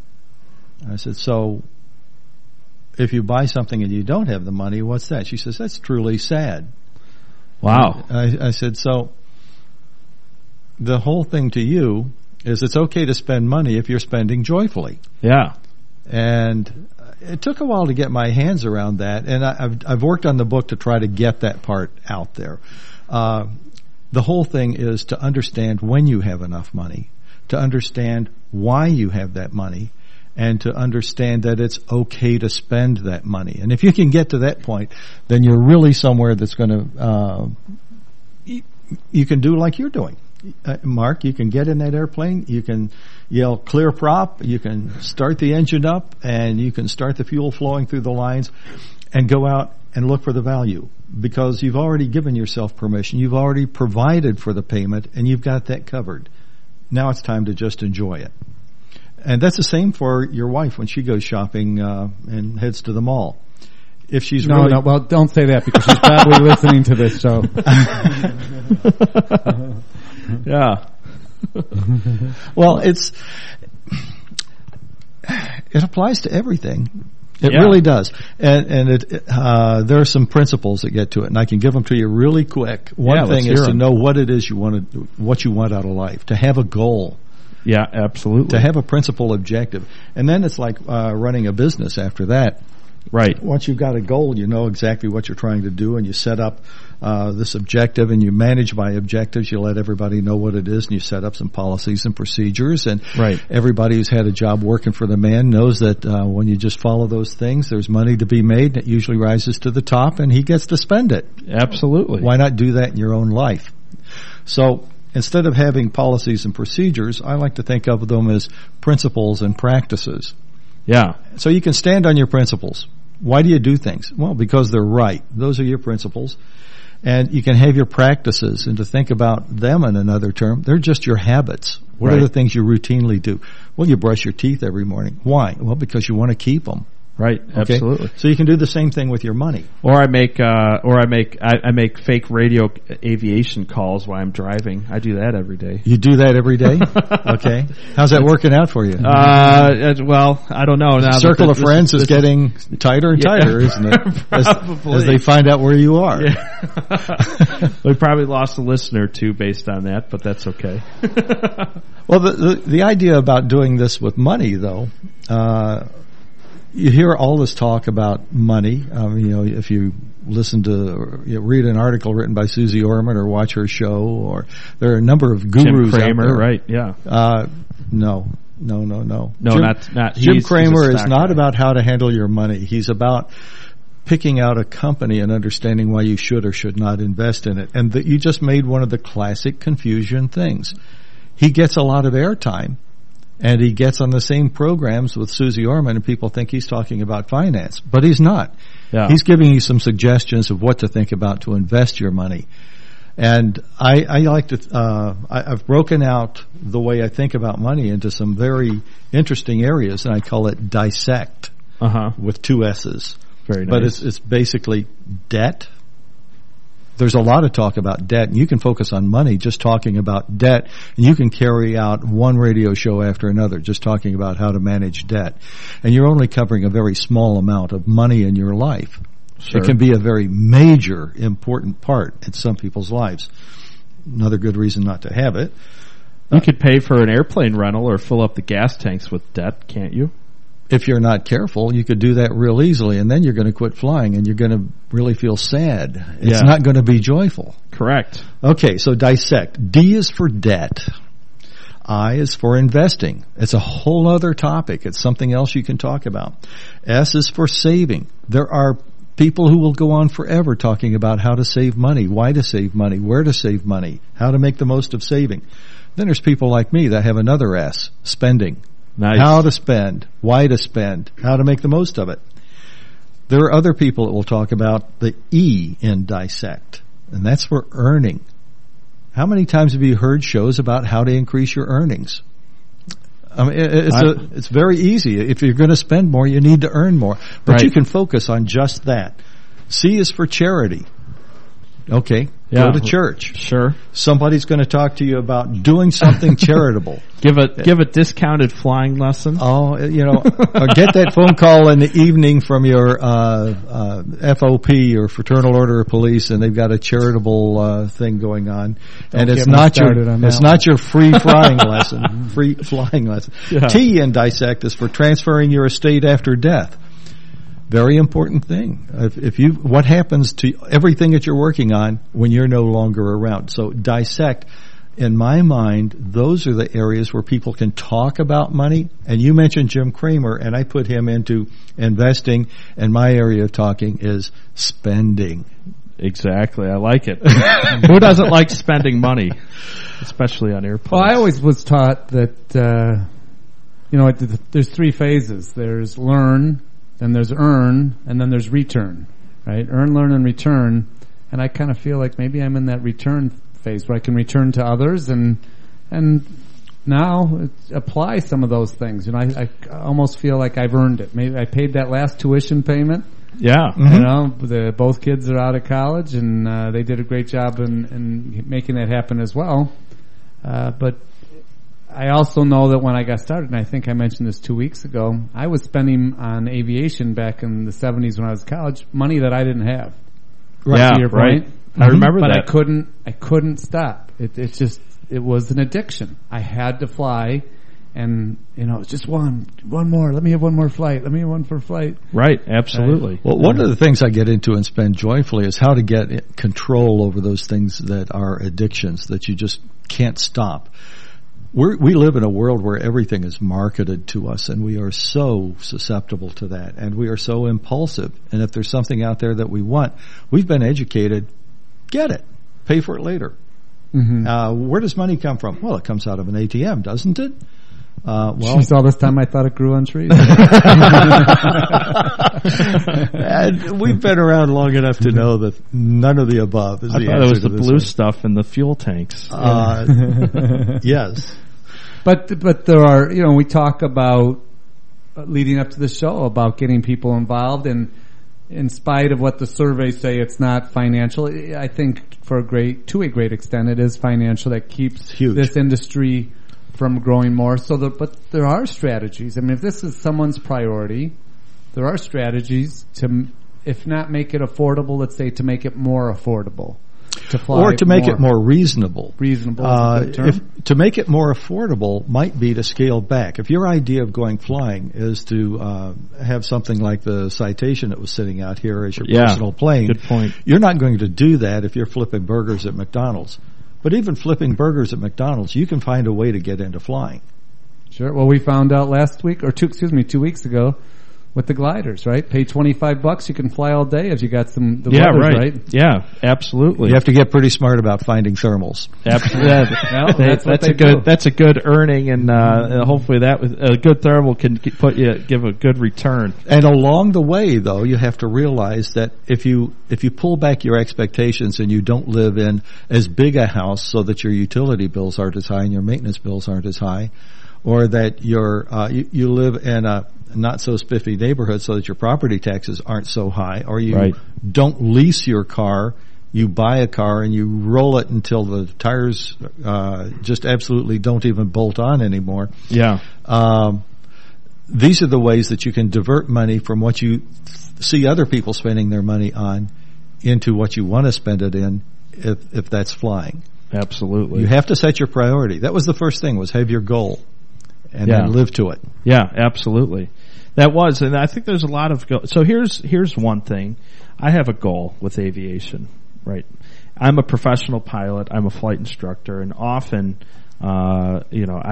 I said, so if you buy something and you don't have the money, what's that? She says, that's truly sad. Wow. I said, so the whole thing to you is it's okay to spend money if you're spending joyfully. Yeah. And it took a while to get my hands around that, and I've worked on the book to try to get that part out there. The whole thing is to understand when you have enough money, to understand why you have that money, and to understand that it's okay to spend that money. And if you can get to that point, then you're really somewhere that's going to, you can do like you're doing. Mark, you can get in that airplane, you can yell clear prop, you can start the engine up, and you can start the fuel flowing through the lines and go out and look for the value, because you've already given yourself permission, you've already provided for the payment, and you've got that covered. Now it's time to just enjoy it. And that's the same for your wife when she goes shopping and heads to the mall. If she's no, well, don't say that, because she's probably listening to this show. Yeah. Well, it applies to everything. It really does. And there are some principles that get to it, and I can give them to you really quick. One thing is to know what it is you want to, what you want out of life, to have a goal. Yeah, absolutely. To have a principal objective. And then it's like running a business after that. Right. Once you've got a goal, you know exactly what you're trying to do, and you set up this objective, and you manage by objectives. You let everybody know what it is, and you set up some policies and procedures. And everybody who's had a job working for the man knows that when you just follow those things, there's money to be made, and it usually rises to the top, and he gets to spend it. Absolutely. Why not do that in your own life? So instead of having policies and procedures, I like to think of them as principles and practices. Yeah. So you can stand on your principles. Why do you do things? Well, because they're right. Those are your principles. And you can have your practices, and to think about them in another term, they're just your habits. What are the things you routinely do? Well, you brush your teeth every morning. Why? Well, because you want to keep them. Right, okay? Absolutely. So you can do the same thing with your money. Or I make fake radio aviation calls while I'm driving. I do that every day. You do that every day? Okay. How's that working out for you? Well, I don't know. Now Circle of friends is getting tighter and tighter, isn't it? As they find out where you are. Yeah. We probably lost a listener too based on that, but that's okay. Well, the idea about doing this with money, though, you hear all this talk about money. If you listen to, read an article written by Susie Orman or watch her show, or there are a number of gurus Jim Cramer, out there. Right? Yeah. No. No, not. Jim Cramer is not about how to handle your money. He's about picking out a company and understanding why you should or should not invest in it. And you just made one of the classic confusion things. He gets a lot of airtime. And he gets on the same programs with Susie Orman, and people think he's talking about finance. But he's not. Yeah. He's giving you some suggestions of what to think about to invest your money. And I like to, I've broken out the way I think about money into some very interesting areas, and I call it dissect with 2 S's. Very nice. But it's basically debt. There's a lot of talk about debt, and you can focus on money just talking about debt, and you can carry out one radio show after another just talking about how to manage debt. And you're only covering a very small amount of money in your life. Sure. It can be a very major, important part in some people's lives. Another good reason not to have it. You could pay for an airplane rental or fill up the gas tanks with debt, can't you? If you're not careful, you could do that real easily, and then you're going to quit flying, and you're going to really feel sad. It's not going to be joyful. Correct. Okay, so dissect. D is for debt. I is for investing. It's a whole other topic. It's something else you can talk about. S is for saving. There are people who will go on forever talking about how to save money, why to save money, where to save money, how to make the most of saving. Then there's people like me that have another S, spending. Nice. How to spend, why to spend, how to make the most of it. There are other people that will talk about the E in dissect, and that's for earning. How many times have you heard shows about how to increase your earnings? I mean, it's very easy. If you're going to spend more, you need to earn more. But you can focus on just that. C is for charity. Okay, go to church. Sure. Somebody's going to talk to you about doing something charitable. Give a discounted flying lesson. Oh, or get that phone call in the evening from your FOP or Fraternal Order of Police, and they've got a charitable thing going on, and it's not your free flying lesson. Free flying lesson. Yeah. T in dissect is for transferring your estate after death. Very important thing. What happens to everything that you're working on when you're no longer around? So dissect. In my mind, those are the areas where people can talk about money. And you mentioned Jim Cramer, and I put him into investing, and my area of talking is spending. Exactly. I like it. Who doesn't like spending money, especially on airplanes? Well, I always was taught that, there's three phases. There's learn, then there's earn, and then there's return, right? Earn, learn, and return. And I kind of feel like maybe I'm in that return phase where I can return to others and now apply some of those things. I almost feel like I've earned it. Maybe I paid that last tuition payment. Yeah. Both kids are out of college and they did a great job in making that happen as well. But I also know that when I got started, and I think I mentioned this 2 weeks ago, I was spending on aviation back in the 70s when I was in college, money that I didn't have. Right. Yeah, to your right. point. I remember but that. I couldn't stop. It was an addiction. I had to fly, and just one more. Let me have one more flight. Let me have one for flight. Right, absolutely. Well, one of the things I get into and spend joyfully is how to get control over those things that are addictions that you just can't stop. We live in a world where everything is marketed to us, and we are so susceptible to that, and we are so impulsive. And if there's something out there that we want, we've been educated. Get it. Pay for it later. Mm-hmm. Where does money come from? Well, it comes out of an ATM, doesn't it? Jeez, all this time I thought it grew on trees. And we've been around long enough to know that none of the above is the answer. I thought it was the blue one. Stuff in the fuel tanks. Yes. But there are, we talk about leading up to the show about getting people involved, and in spite of what the surveys say, it's not financial. I think to a great extent, it is financial that keeps this industry from growing more. But there are strategies. I mean, if this is someone's priority, there are strategies to, if not make it affordable, let's say to make it more affordable. To fly or to make it more reasonable. Reasonable is a good term. To make it more affordable might be to scale back. If your idea of going flying is to have something like the Citation that was sitting out here as your personal plane, good point. You're not going to do that if you're flipping burgers at McDonald's. But even flipping burgers at McDonald's, you can find a way to get into flying. Sure. Well, we found out 2 weeks ago, with the gliders, right? Pay $25, you can fly all day if you got the weathers, right? Yeah, absolutely. You have to get pretty smart about finding thermals. Absolutely. That's a good earning, and hopefully that a good thermal can give a good return. And along the way, though, you have to realize that if you pull back your expectations and you don't live in as big a house so that your utility bills aren't as high and your maintenance bills aren't as high, or that you live in a not so spiffy neighborhood so that your property taxes aren't so high, or you don't lease your car, you buy a car and you roll it until the tires just absolutely don't even bolt on anymore. Yeah. These are the ways that you can divert money from what you see other people spending their money on into what you want to spend it in, if that's flying. Absolutely. You have to set your priority. That was the first thing, was have your goal and then live to it. Yeah, absolutely. That was, and I think there's a lot of so here's one thing. I have a goal with aviation, right? I'm a professional pilot. I'm a flight instructor, and often, I'm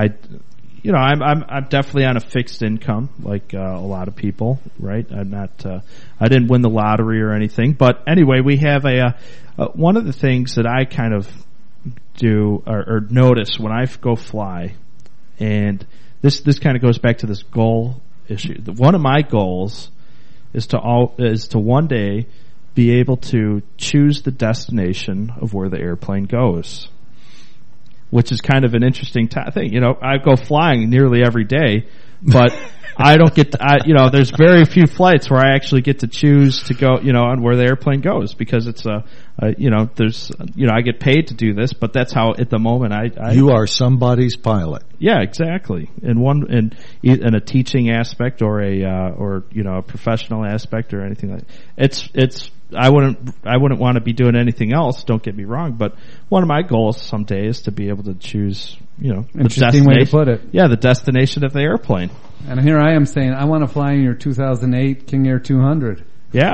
definitely on a fixed income, like a lot of people, right? I'm not. I didn't win the lottery or anything, but anyway, we have one of the things that I kind of do or notice when I go fly, and this kind of goes back to this goal issue. One of my goals is to one day be able to choose the destination of where the airplane goes, which is kind of an interesting thing. I go flying nearly every day, but I don't get to, there's very few flights where I actually get to choose to go, on where the airplane goes, because it's I get paid to do this, but that's how at the moment you are somebody's pilot. Yeah, exactly. In a teaching aspect or a professional aspect or anything like that. It's I wouldn't want to be doing anything else. Don't get me wrong, but one of my goals someday is to be able to choose, Interesting way to put it. Yeah, the destination of the airplane. And here I am saying, I want to fly in your 2008 King Air 200. Yeah,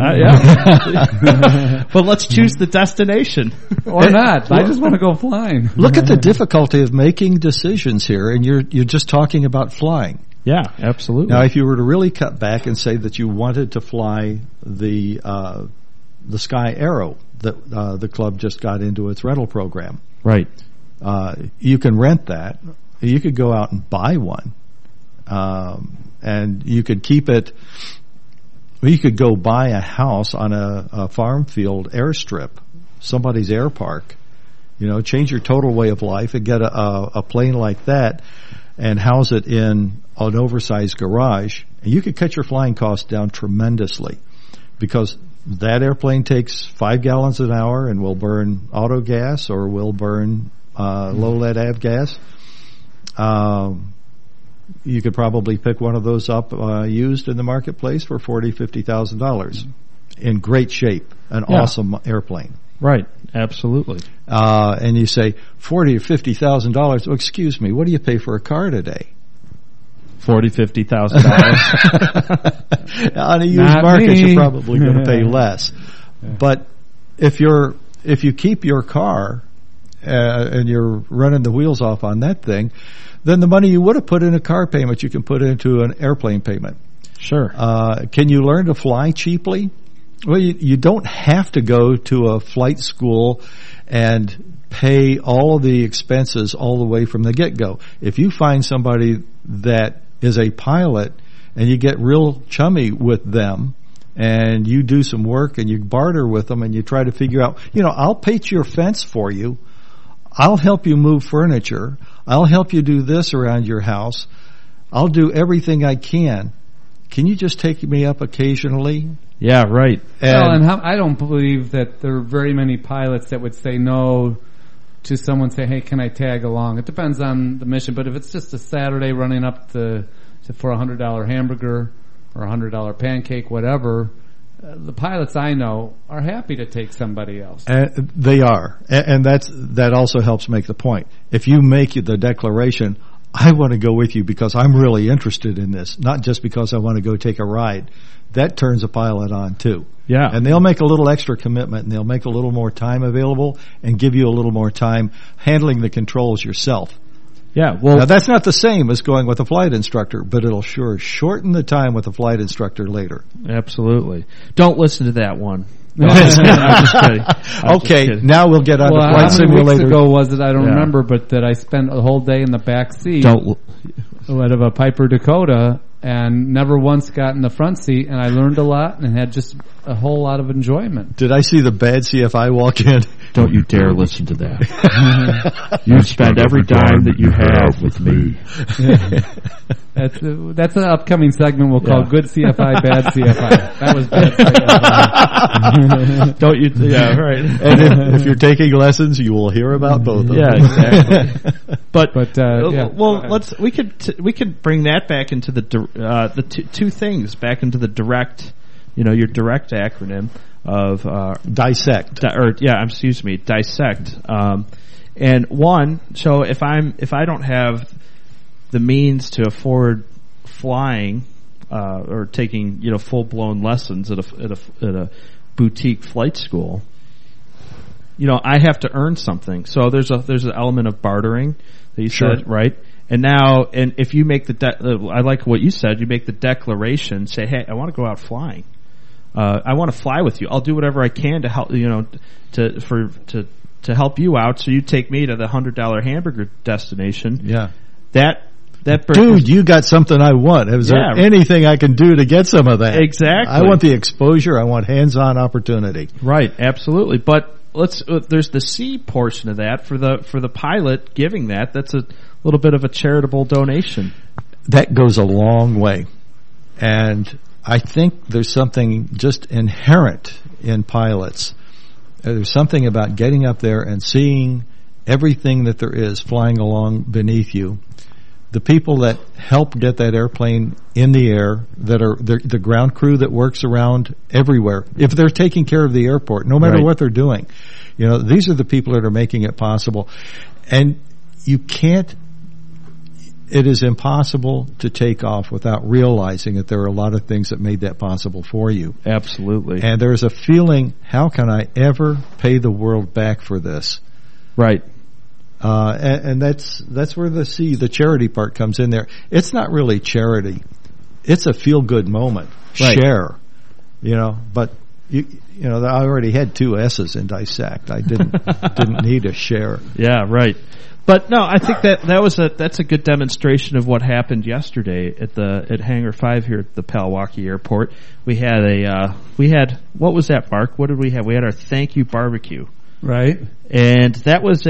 yeah. But let's choose the destination. Or not. I just want to go flying. Look at the difficulty of making decisions here, and you're just talking about flying. Yeah, absolutely. Now, if you were to really cut back and say that you wanted to fly the Sky Arrow that the club just got into its rental program, right? You can rent that. You could go out and buy one, and you could keep it. You could go buy a house on a farm field airstrip, somebody's air park. Change your total way of life and get a plane like that and house it in an oversized garage. And you could cut your flying costs down tremendously, because that airplane takes 5 gallons an hour and will burn auto gas or will burn low lead avgas. You could probably pick one of those up used in the marketplace for $40,000-$50,000 in great shape, an awesome airplane. Right, absolutely. And you say $40,000 or $50,000. Well, excuse me, what do you pay for a car today? $40,000-$50,000 on a used market. You're probably going to pay less. But if you keep your car and you're running the wheels off on that thing, then the money you would have put in a car payment you can put into an airplane payment. Sure. Can you learn to fly cheaply? Well, you don't have to go to a flight school and pay all of the expenses all the way from the get-go. If you find somebody that is a pilot and you get real chummy with them and you do some work and you barter with them and you try to figure out, I'll paint your fence for you. I'll help you move furniture. I'll help you do this around your house. I'll do everything I can. Can you just take me up occasionally? Yeah, right. I don't believe that there are very many pilots that would say no to someone say, hey, can I tag along? It depends on the mission, but if it's just a Saturday running up for a $100 hamburger or a $100 pancake, whatever, the pilots I know are happy to take somebody else. They are, and that also helps make the point. If you make the declaration, I want to go with you because I'm really interested in this, not just because I want to go take a ride, that turns a pilot on too. Yeah. And they'll make a little extra commitment and they'll make a little more time available and give you a little more time handling the controls yourself. Yeah, well, now that's not the same as going with a flight instructor, but it'll sure shorten the time with a flight instructor later. Absolutely. Don't listen to that one. No, I'm just kidding. Okay, now we'll get on to Flight Simulator. How many weeks ago was it? I don't remember, but that I spent a whole day in the back seat out of a Piper Dakota and never once got in the front seat, and I learned a lot and had just a whole lot of enjoyment. Did I see the bad CFI walk in? Don't you dare listen to that. You spend every dime that you have with me. That's an upcoming segment we'll call Good CFI, Bad CFI. That was bad CFI. Don't you? Yeah, right. And if you're taking lessons, you will hear about both of them. Yeah, exactly. But well, we could bring that back into the two things back into the direct, your direct acronym of dissect. Dissect. And one, so if I don't have the means to afford flying or taking full blown lessons at a boutique flight school, I have to earn something. So there's an element of bartering that you said, right? And if you make I like what you said. You make the declaration, say, hey, I want to go out flying. I want to fly with you. I'll do whatever I can to help to help you out. So you take me to the $100 hamburger destination. Yeah, dude, you got something I want. Is there anything I can do to get some of that? Exactly. I want the exposure. I want hands-on opportunity. Right, absolutely. But there's the C portion of that for the pilot giving that. That's a little bit of a charitable donation. That goes a long way, and I think there's something just inherent in pilots. There's something about getting up there and seeing everything that there is flying along beneath you the people that help get that airplane in the air, that are the ground crew that works around everywhere, if they're taking care of the airport, no matter what they're doing, these are the people that are making it possible. And it is impossible to take off without realizing that there are a lot of things that made that possible for you. Absolutely. And there's a feeling, how can I ever pay the world back for this? Right. And that's where the charity part comes in there. It's not really charity. It's a feel-good moment. Right. Share. But I already had 2 S's in dissect. I didn't need a share. Yeah, right. But no, I think that's a good demonstration of what happened yesterday at Hangar 5 here at the Palwaukee Airport. We had what was that, Mark? What did we have? We had our thank you barbecue. Right. And that was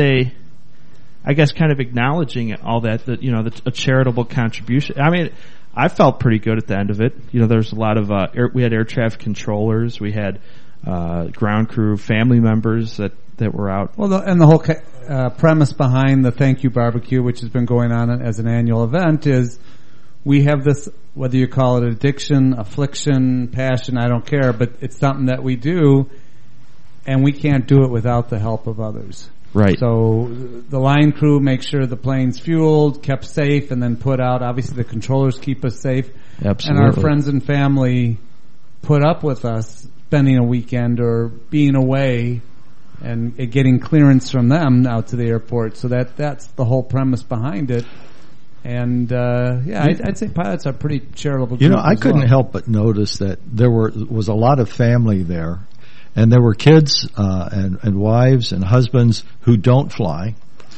I guess kind of acknowledging all that a charitable contribution. I mean, I felt pretty good at the end of it. There's a lot of we had air traffic controllers, we had ground crew, family members that were out. Well, the whole premise behind the Thank You Barbecue, which has been going on as an annual event, is we have this, whether you call it addiction, affliction, passion, I don't care, but it's something that we do, and we can't do it without the help of others. Right. So the line crew makes sure the plane's fueled, kept safe, and then put out. Obviously, the controllers keep us safe. Absolutely. And our friends and family put up with us spending a weekend or being away and getting clearance from them out to the airport. So that's the whole premise behind it. And I'd say pilots are pretty charitable. I couldn't help but notice that there was a lot of family there. And there were kids and wives and husbands who don't fly.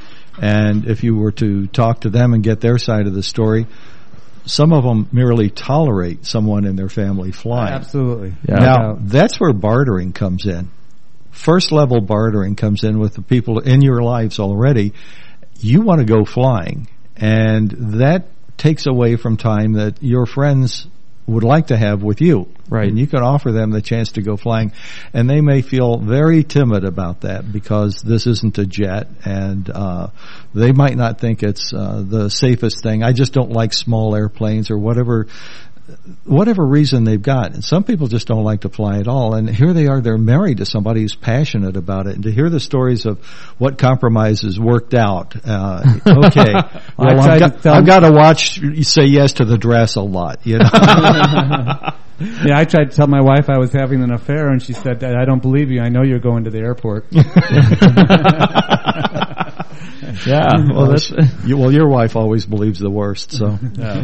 And if you were to talk to them and get their side of the story, some of them merely tolerate someone in their family flying. Absolutely. Yeah. Now, that's where bartering comes in. First level bartering comes in with the people in your lives already. You want to go flying, and that takes away from time that your friends would like to have with you. Right. And you can offer them the chance to go flying, and they may feel very timid about that because this isn't a jet, and they might not think it's the safest thing. I just don't like small airplanes or whatever reason they've got. And some people just don't like to fly at all. And here they are, they're married to somebody who's passionate about it. And to hear the stories of what compromises worked out, okay. Well, I've got to watch you say yes to the dress a lot, Yeah, I tried to tell my wife I was having an affair, and she said, I don't believe you. I know you're going to the airport. Yeah. Well, your wife always believes the worst, so.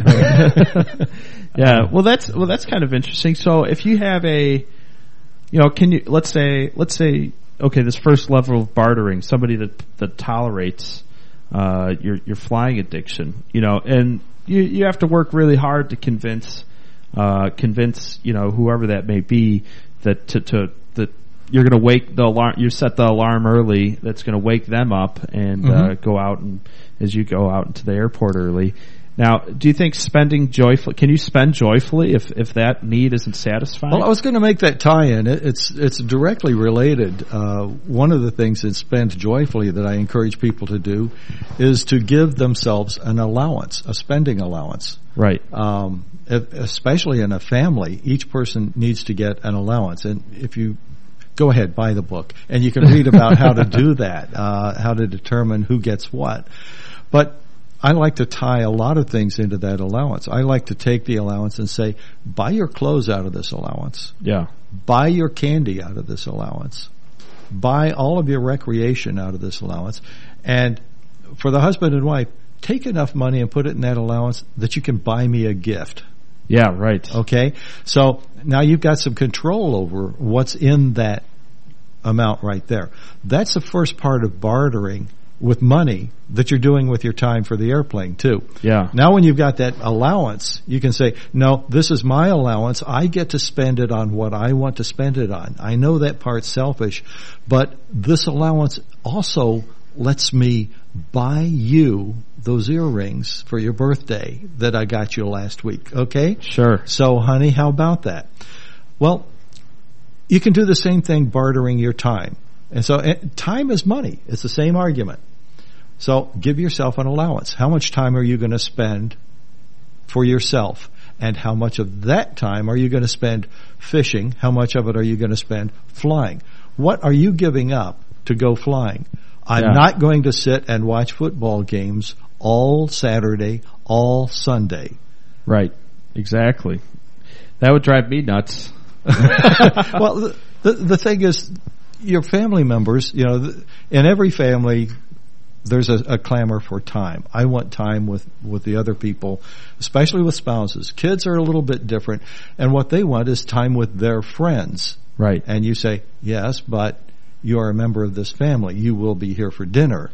Yeah. Well, that's kind of interesting. So if you have let's say, okay, this first level of bartering, somebody that tolerates, your flying addiction, and you have to work really hard to convince, whoever that may be that that you're going to wake the alarm. You set the alarm early. That's going to wake them up and go out, and as you go out into the airport early. Now, do you think spending joyfully? Can you spend joyfully if that need isn't satisfied? Well, I was going to make that tie-in. It's directly related. One of the things in Spend Joyfully that I encourage people to do is to give themselves an allowance, a spending allowance. Right. Especially in a family, each person needs to get an allowance, and if you go ahead, buy the book, and you can read about how to do that, how to determine who gets what. But I like to tie a lot of things into that allowance. I like to take the allowance and say, buy your clothes out of this allowance. Yeah. Buy your candy out of this allowance. Buy all of your recreation out of this allowance. And for the husband and wife, take enough money and put it in that allowance that you can buy me a gift. Yeah, right. Okay? So now you've got some control over what's in that amount right there. That's the first part of bartering with money that you're doing with your time for the airplane too. Yeah. Now when you've got that allowance, you can say, no, this is my allowance. I get to spend it on what I want to spend it on. I know that part's selfish, but this allowance also lets me buy you those earrings for your birthday that I got you last week. Okay? Sure. So, honey, how about that? Well, you can do the same thing bartering your time. And so time is money. It's the same argument. So give yourself an allowance. How much time are you going to spend for yourself? And how much of that time are you going to spend fishing? How much of it are you going to spend flying? What are you giving up to go flying? I'm not going to sit and watch football games all Saturday, all Sunday. Right. Exactly. That would drive me nuts. Well, the thing is, your family members, in every family, there's a clamor for time. I want time with the other people, especially with spouses. Kids are a little bit different, and what they want is time with their friends. Right. And you say, yes, but you are a member of this family. You will be here for dinner.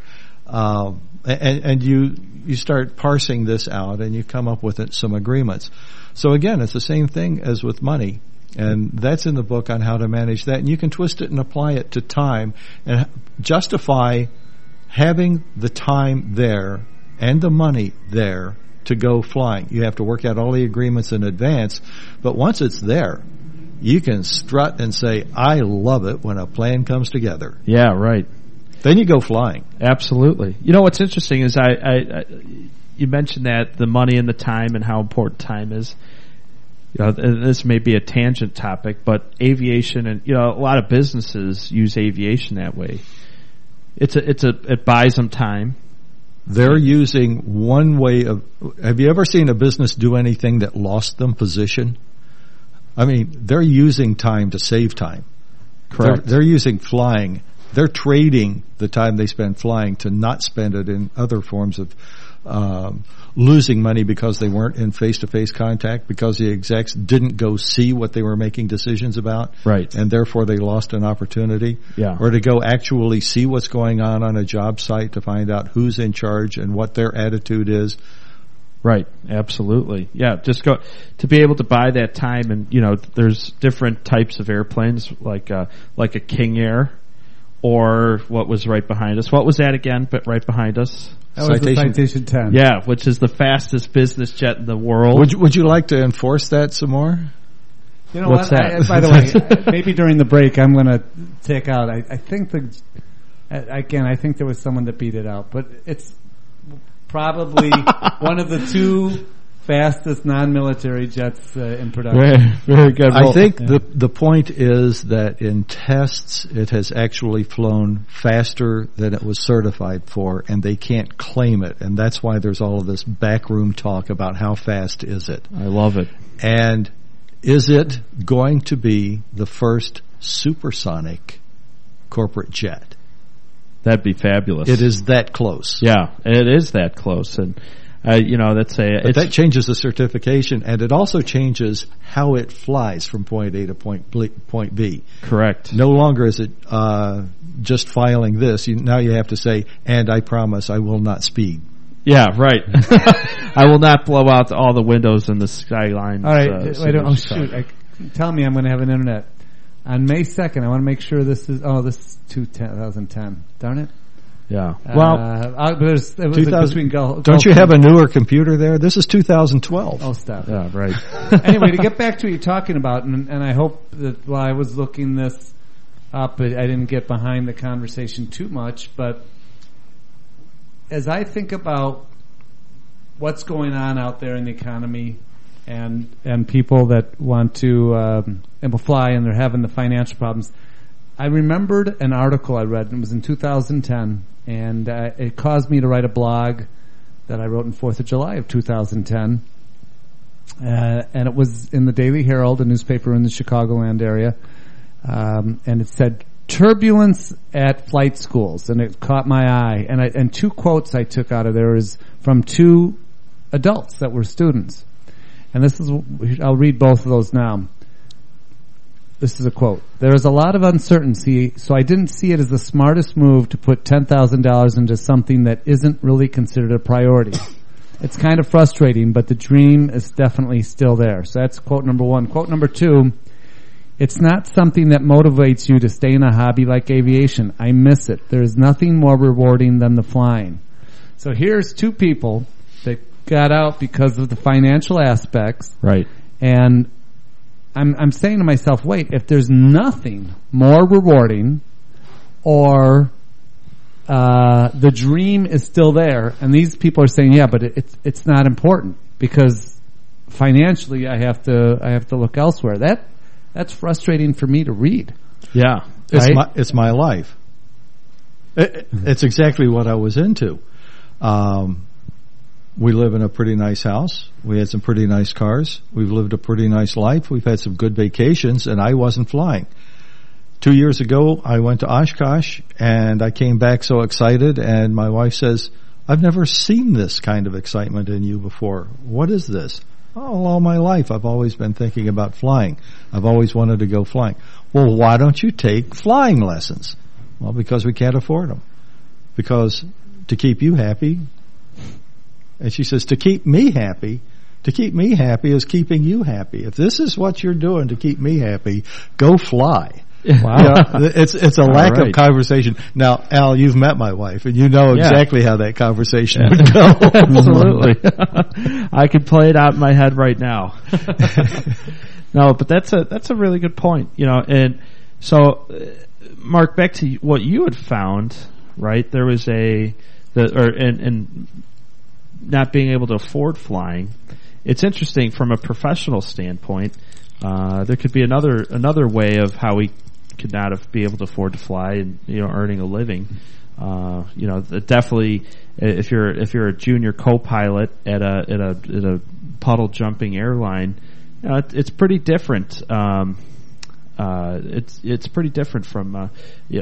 And you start parsing this out, and you come up with some agreements. So again, it's the same thing as with money. And that's in the book on how to manage that. And you can twist it and apply it to time and justify having the time there and the money there to go flying. You have to work out all the agreements in advance, but once it's there, you can strut and say, I love it when a plan comes together. Yeah, right. Then you go flying. Absolutely. You know, what's interesting is you mentioned that the money and the time and how important time is. This may be a tangent topic, but aviation and, a lot of businesses use aviation that way. It buys them time. They're using one way of. Have you ever seen a business do anything that lost them position? I mean, they're using time to save time. Correct. They're using flying. They're trading the time they spend flying to not spend it in other forms of losing money because they weren't in face-to-face contact, because the execs didn't go see what they were making decisions about. Right. And therefore they lost an opportunity. Yeah. Or to go actually see what's going on a job site to find out who's in charge and what their attitude is. Right. Absolutely. Yeah. Just go to be able to buy that time. And, there's different types of airplanes like a King Air, or what was right behind us. What was that again, but right behind us? That was the Citation 10. Yeah, which is the fastest business jet in the world. Would you like to enforce that some more? You know What's what? that? By the way, maybe during the break I'm going to take out. I think I think there was someone that beat it out, but it's probably one of the two fastest non-military jets in production. Very, very good. I think the point is that in tests it has actually flown faster than it was certified for, and they can't claim it, and that's why there's all of this backroom talk about how fast is it. I love it. And is it going to be the first supersonic corporate jet? That'd be fabulous. It is that close. Yeah, it is that close, and that changes the certification, and it also changes how it flies from point A to point B. Correct. No longer is it just filing this. Now you have to say, and I promise I will not speed. Yeah, right. I will not blow out all the windows in the Skyline. All right. Tell me I'm going to have an internet. On May 2nd, I want to make sure this is 2010. Darn it. Yeah. Don't you have a newer computer there? This is 2012. Oh, stop. Yeah, right. Anyway, to get back to what you're talking about, and I hope that while I was looking this up, I didn't get behind the conversation too much, but as I think about what's going on out there in the economy and people that want to fly and they're having the financial problems, I remembered an article I read, and it was in 2010, and it caused me to write a blog that I wrote in 4th of July of 2010, and it was in the Daily Herald, a newspaper in the Chicagoland area, and it said, turbulence at flight schools, and it caught my eye, and two quotes I took out of there is from two adults that were students, and I'll read both of those now. This is a quote. There is a lot of uncertainty, so I didn't see it as the smartest move to put $10,000 into something that isn't really considered a priority. It's kind of frustrating, but the dream is definitely still there. So that's quote number one. Quote number two, it's not something that motivates you to stay in a hobby like aviation. I miss it. There is nothing more rewarding than the flying. So here's two people that got out because of the financial aspects. Right. And I'm saying to myself, wait, if there's nothing more rewarding or the dream is still there, and these people are saying, yeah, but it's not important because financially I have to look elsewhere. That's frustrating for me to read. Yeah. It's my life. It's exactly what I was into. We live in a pretty nice house. We had some pretty nice cars. We've lived a pretty nice life. We've had some good vacations, and I wasn't flying. 2 years ago, I went to Oshkosh, and I came back so excited, and my wife says, I've never seen this kind of excitement in you before. What is this? Oh, all my life, I've always been thinking about flying. I've always wanted to go flying. Well, why don't you take flying lessons? Well, because we can't afford them. Because to keep you happy, and she says, to keep me happy is keeping you happy. If this is what you're doing to keep me happy, go fly. Wow. It's a lack of conversation. Now, Al, you've met my wife, and you know exactly how that conversation would go. Absolutely. I could play it out in my head right now. No, but that's a really good point. And so, Mark, back to what you had found, right? There was and not being able to afford flying. It's interesting from a professional standpoint. There could be another way of how we could not be able to afford to fly and earning a living. Definitely if you're a junior co-pilot at a puddle jumping airline, it's pretty different. It's pretty different from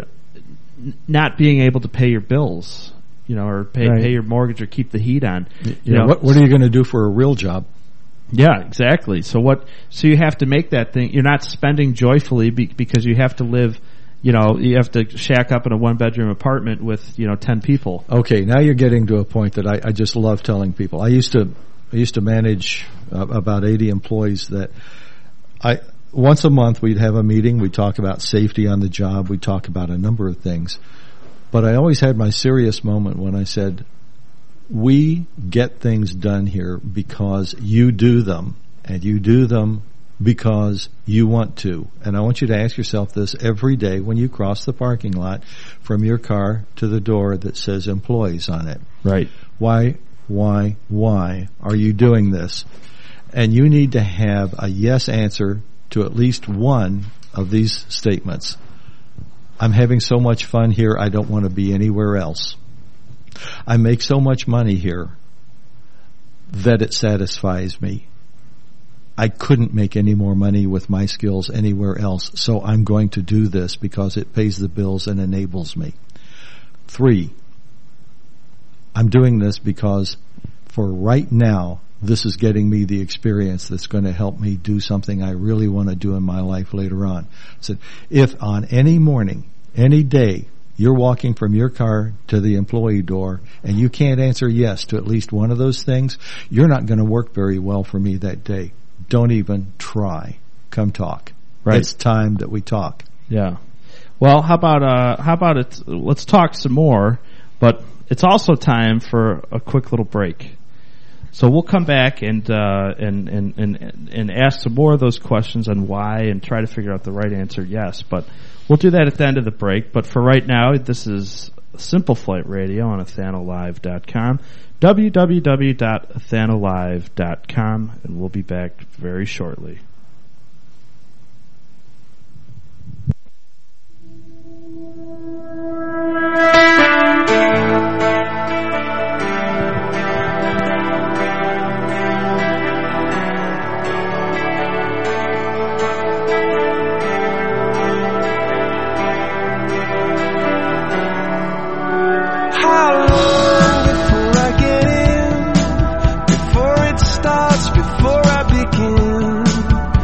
not being able to pay your bills, or pay your mortgage or keep the heat on. What are you going to do for a real job? Yeah, exactly. So you have to make that thing. You're not spending joyfully because you have to live, you have to shack up in a 1-bedroom apartment with, 10 people. Okay. Now you're getting to a point that I just love telling people. I used to manage about 80 employees that once a month we'd have a meeting. We'd talk about safety on the job. We'd talk about a number of things. But I always had my serious moment when I said, we get things done here because you do them, and you do them because you want to. And I want you to ask yourself this every day when you cross the parking lot from your car to the door that says employees on it. Right. Why are you doing this? And you need to have a yes answer to at least one of these statements. I'm having so much fun here, I don't want to be anywhere else. I make so much money here that it satisfies me. I couldn't make any more money with my skills anywhere else, so I'm going to do this because it pays the bills and enables me. 3, I'm doing this because for right now, this is getting me the experience that's going to help me do something I really want to do in my life later on. So if on any morning, any day, you're walking from your car to the employee door and you can't answer yes to at least one of those things, you're not going to work very well for me that day. Don't even try. Come talk. Right. It's time that we talk. Yeah. Well, how about it? Let's talk some more, but it's also time for a quick little break. So we'll come back and ask some more of those questions on why and try to figure out the right answer. Yes, but we'll do that at the end of the break. But for right now, this is Simple Flight Radio on athanalive.com, www.athanalive.com, and we'll be back very shortly. Before it starts, before I begin,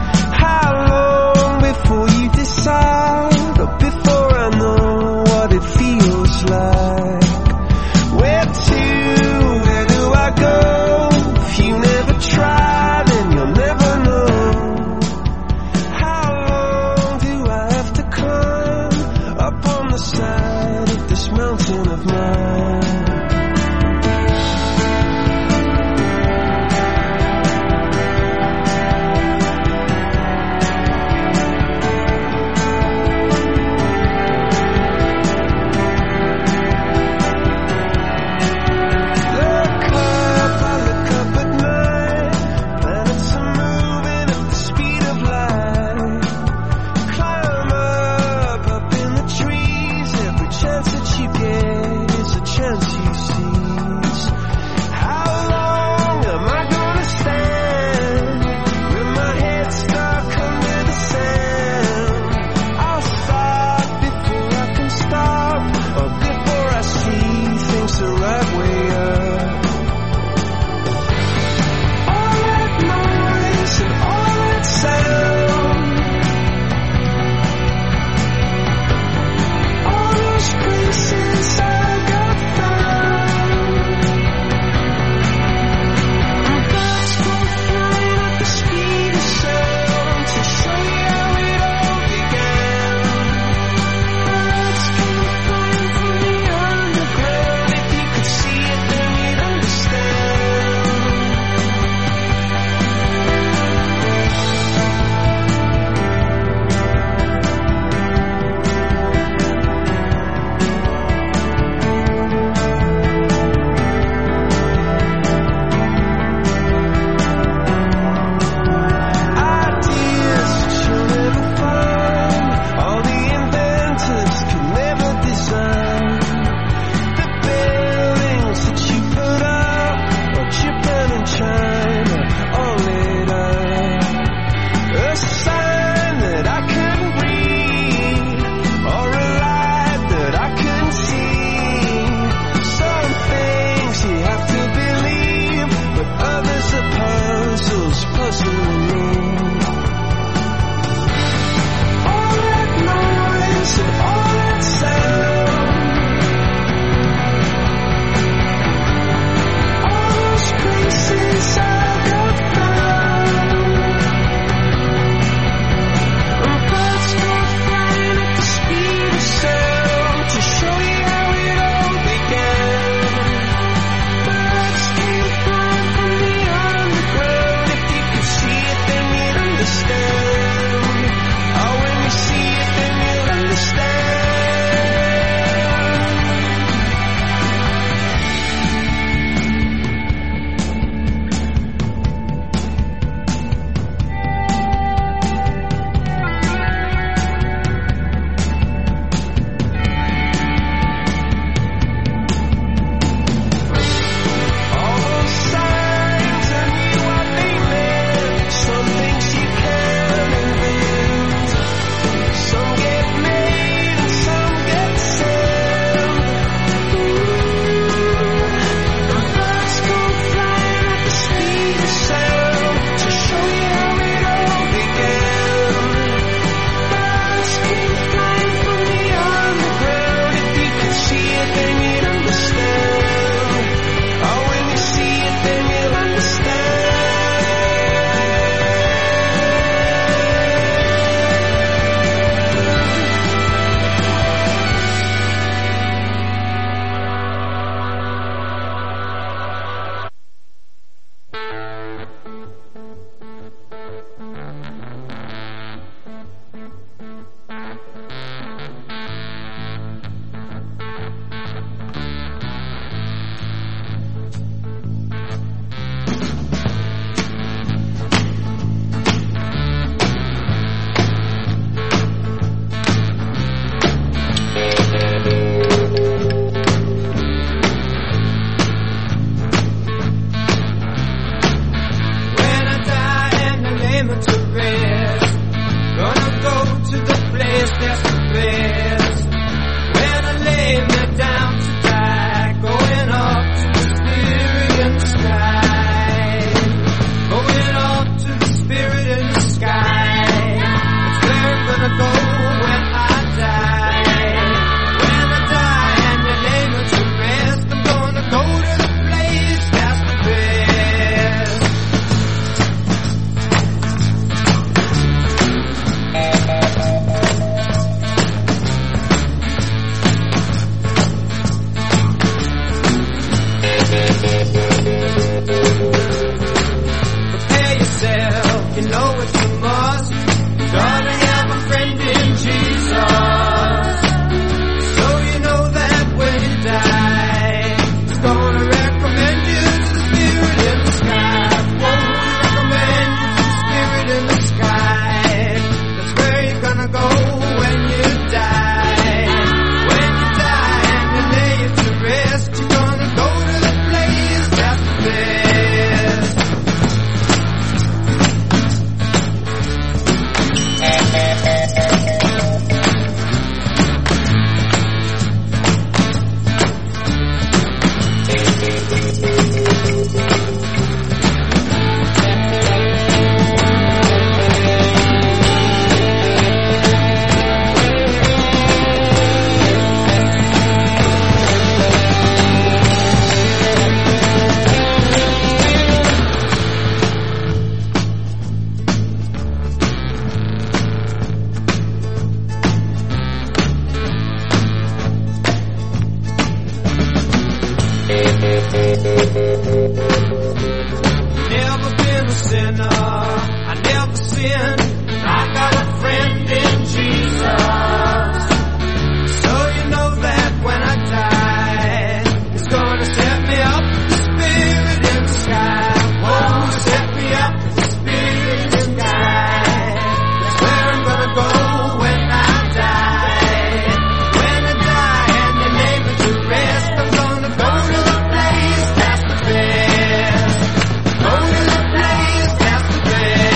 sin. I got a friend in Jesus. So you know that when I die, He's gonna set me up, the Spirit in the sky. Oh, set me up, the Spirit in the sky. That's where I'm gonna go when I die. When I die and you're laid to rest, I'm gonna go to the place that's the best. Go to the place that's the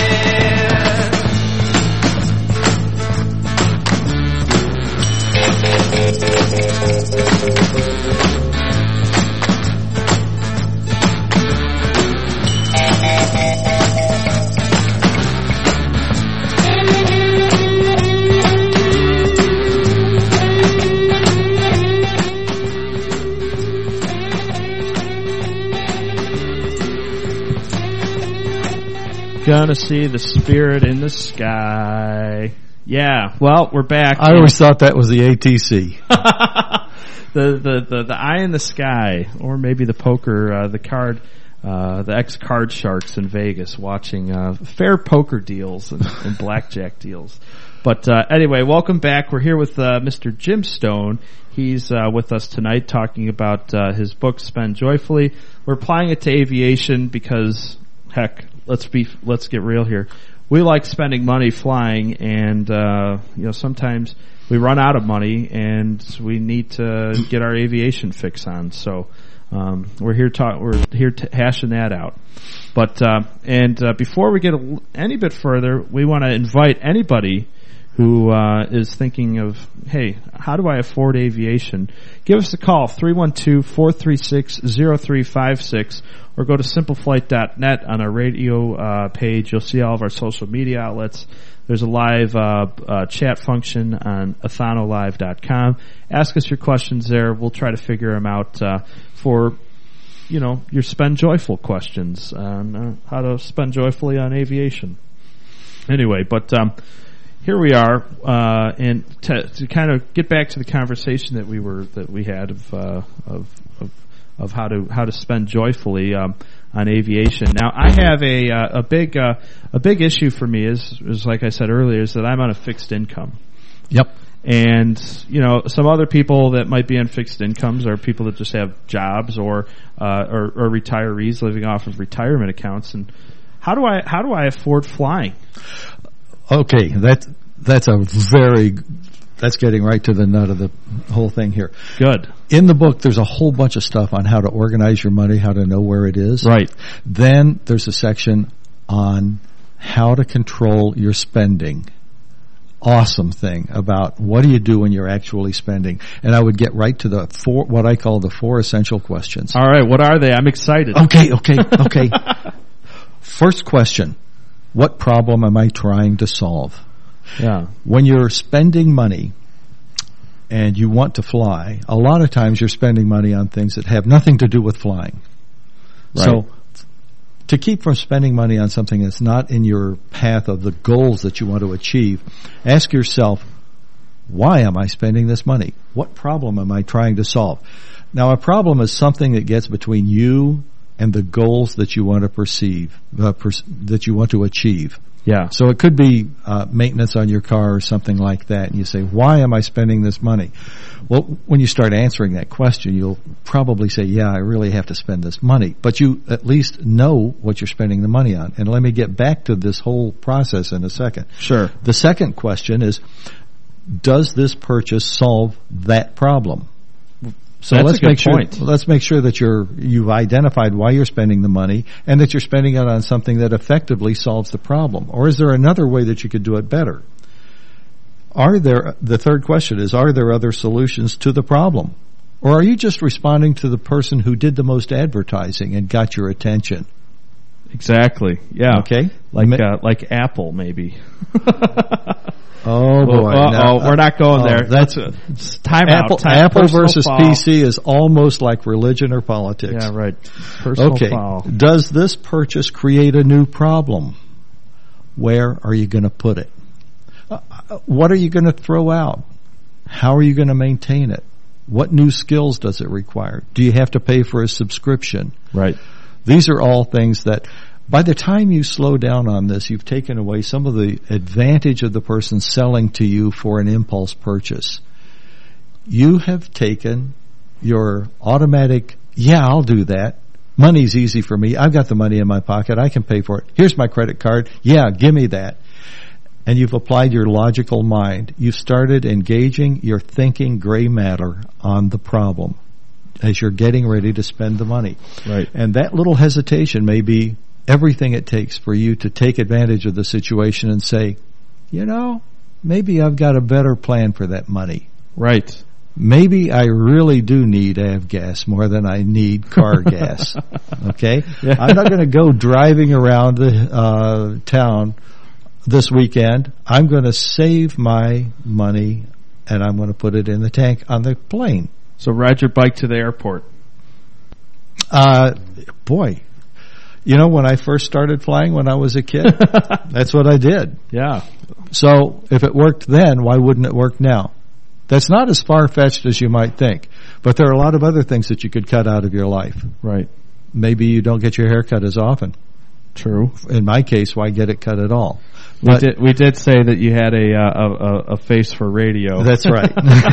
Gonna see the Spirit in the sky. Yeah, well, we're back. I always thought that was the ATC. the eye in the sky, or maybe the poker, the ex-card sharks in Vegas watching fair poker deals and blackjack deals. But anyway, welcome back. We're here with Mr. Jim Stone. He's with us tonight talking about his book, Spend Joyfully. We're applying it to aviation because, heck, let's get real here. We like spending money flying, and sometimes we run out of money, and we need to get our aviation fix on. So we're here hashing that out. But before we get any bit further, we want to invite anybody who is thinking of, hey, how do I afford aviation? Give us a call, 312-436-0356, or go to simpleflight.net on our radio page. You'll see all of our social media outlets. There's a live chat function on athanolive.com. Ask us your questions there. We'll try to figure them out for your Spend Joyful questions on how to spend joyfully on aviation. Anyway, but here we are, and to kind of get back to the conversation that we had of how to spend joyfully on aviation. Now, I have a big issue for me is like I said earlier, is that I'm on a fixed income. Yep. And some other people that might be on fixed incomes are people that just have jobs or retirees living off of retirement accounts. And how do I afford flying? Okay, that's getting right to the nut of the whole thing here. Good. In the book, there's a whole bunch of stuff on how to organize your money, how to know where it is. Right. Then there's a section on how to control your spending. Awesome thing about what do you do when you're actually spending. And I would get right to what I call the 4 essential questions. All right, what are they? I'm excited. Okay. First question. What problem am I trying to solve? Yeah. When you're spending money and you want to fly, a lot of times you're spending money on things that have nothing to do with flying. Right. So to keep from spending money on something that's not in your path of the goals that you want to achieve, ask yourself, why am I spending this money? What problem am I trying to solve? Now, a problem is something that gets between you and the goals that you want to that you want to achieve. Yeah. So it could be maintenance on your car or something like that, and you say, why am I spending this money? Well, when you start answering that question, you'll probably say, yeah, I really have to spend this money. But you at least know what you're spending the money on. And let me get back to this whole process in a second. Sure. The second question is, does this purchase solve that problem? So let's make sure that you've identified why you're spending the money and that you're spending it on something that effectively solves the problem. Or is there another way that you could do it better? The third question is, are there other solutions to the problem? Or are you just responding to the person who did the most advertising and got your attention? Exactly. Yeah. Okay. Like Apple, maybe. Oh boy! We're not going there. That's time out. Apple versus PC is almost like religion or politics. Yeah, right. Personal okay. foul. Does this purchase create a new problem? Where are you going to put it? What are you going to throw out? How are you going to maintain it? What new skills does it require? Do you have to pay for a subscription? Right. These are all things that By the time you slow down on this, you've taken away some of the advantage of the person selling to you for an impulse purchase. You have taken your automatic, yeah, I'll do that. Money's easy for me. I've got the money in my pocket. I can pay for it. Here's my credit card. Yeah, give me that. And you've applied your logical mind. You've started engaging your thinking gray matter on the problem as you're getting ready to spend the money. Right. And that little hesitation may be everything it takes for you to take advantage of the situation and say, you know, maybe I've got a better plan for that money. Right. Maybe I really do need gas more than I need car gas. Okay? Yeah. I'm not going to go driving around the town this weekend. I'm going to save my money and I'm going to put it in the tank on the plane. So ride your bike to the airport. Boy, you know, when I first started flying when I was a kid, that's what I did. Yeah. So if it worked then, why wouldn't it work now? That's not as far-fetched as you might think. But there are a lot of other things that you could cut out of your life. Right. Maybe you don't get your hair cut as often. True. In my case, why get it cut at all? We did say that you had a face for radio. That's right.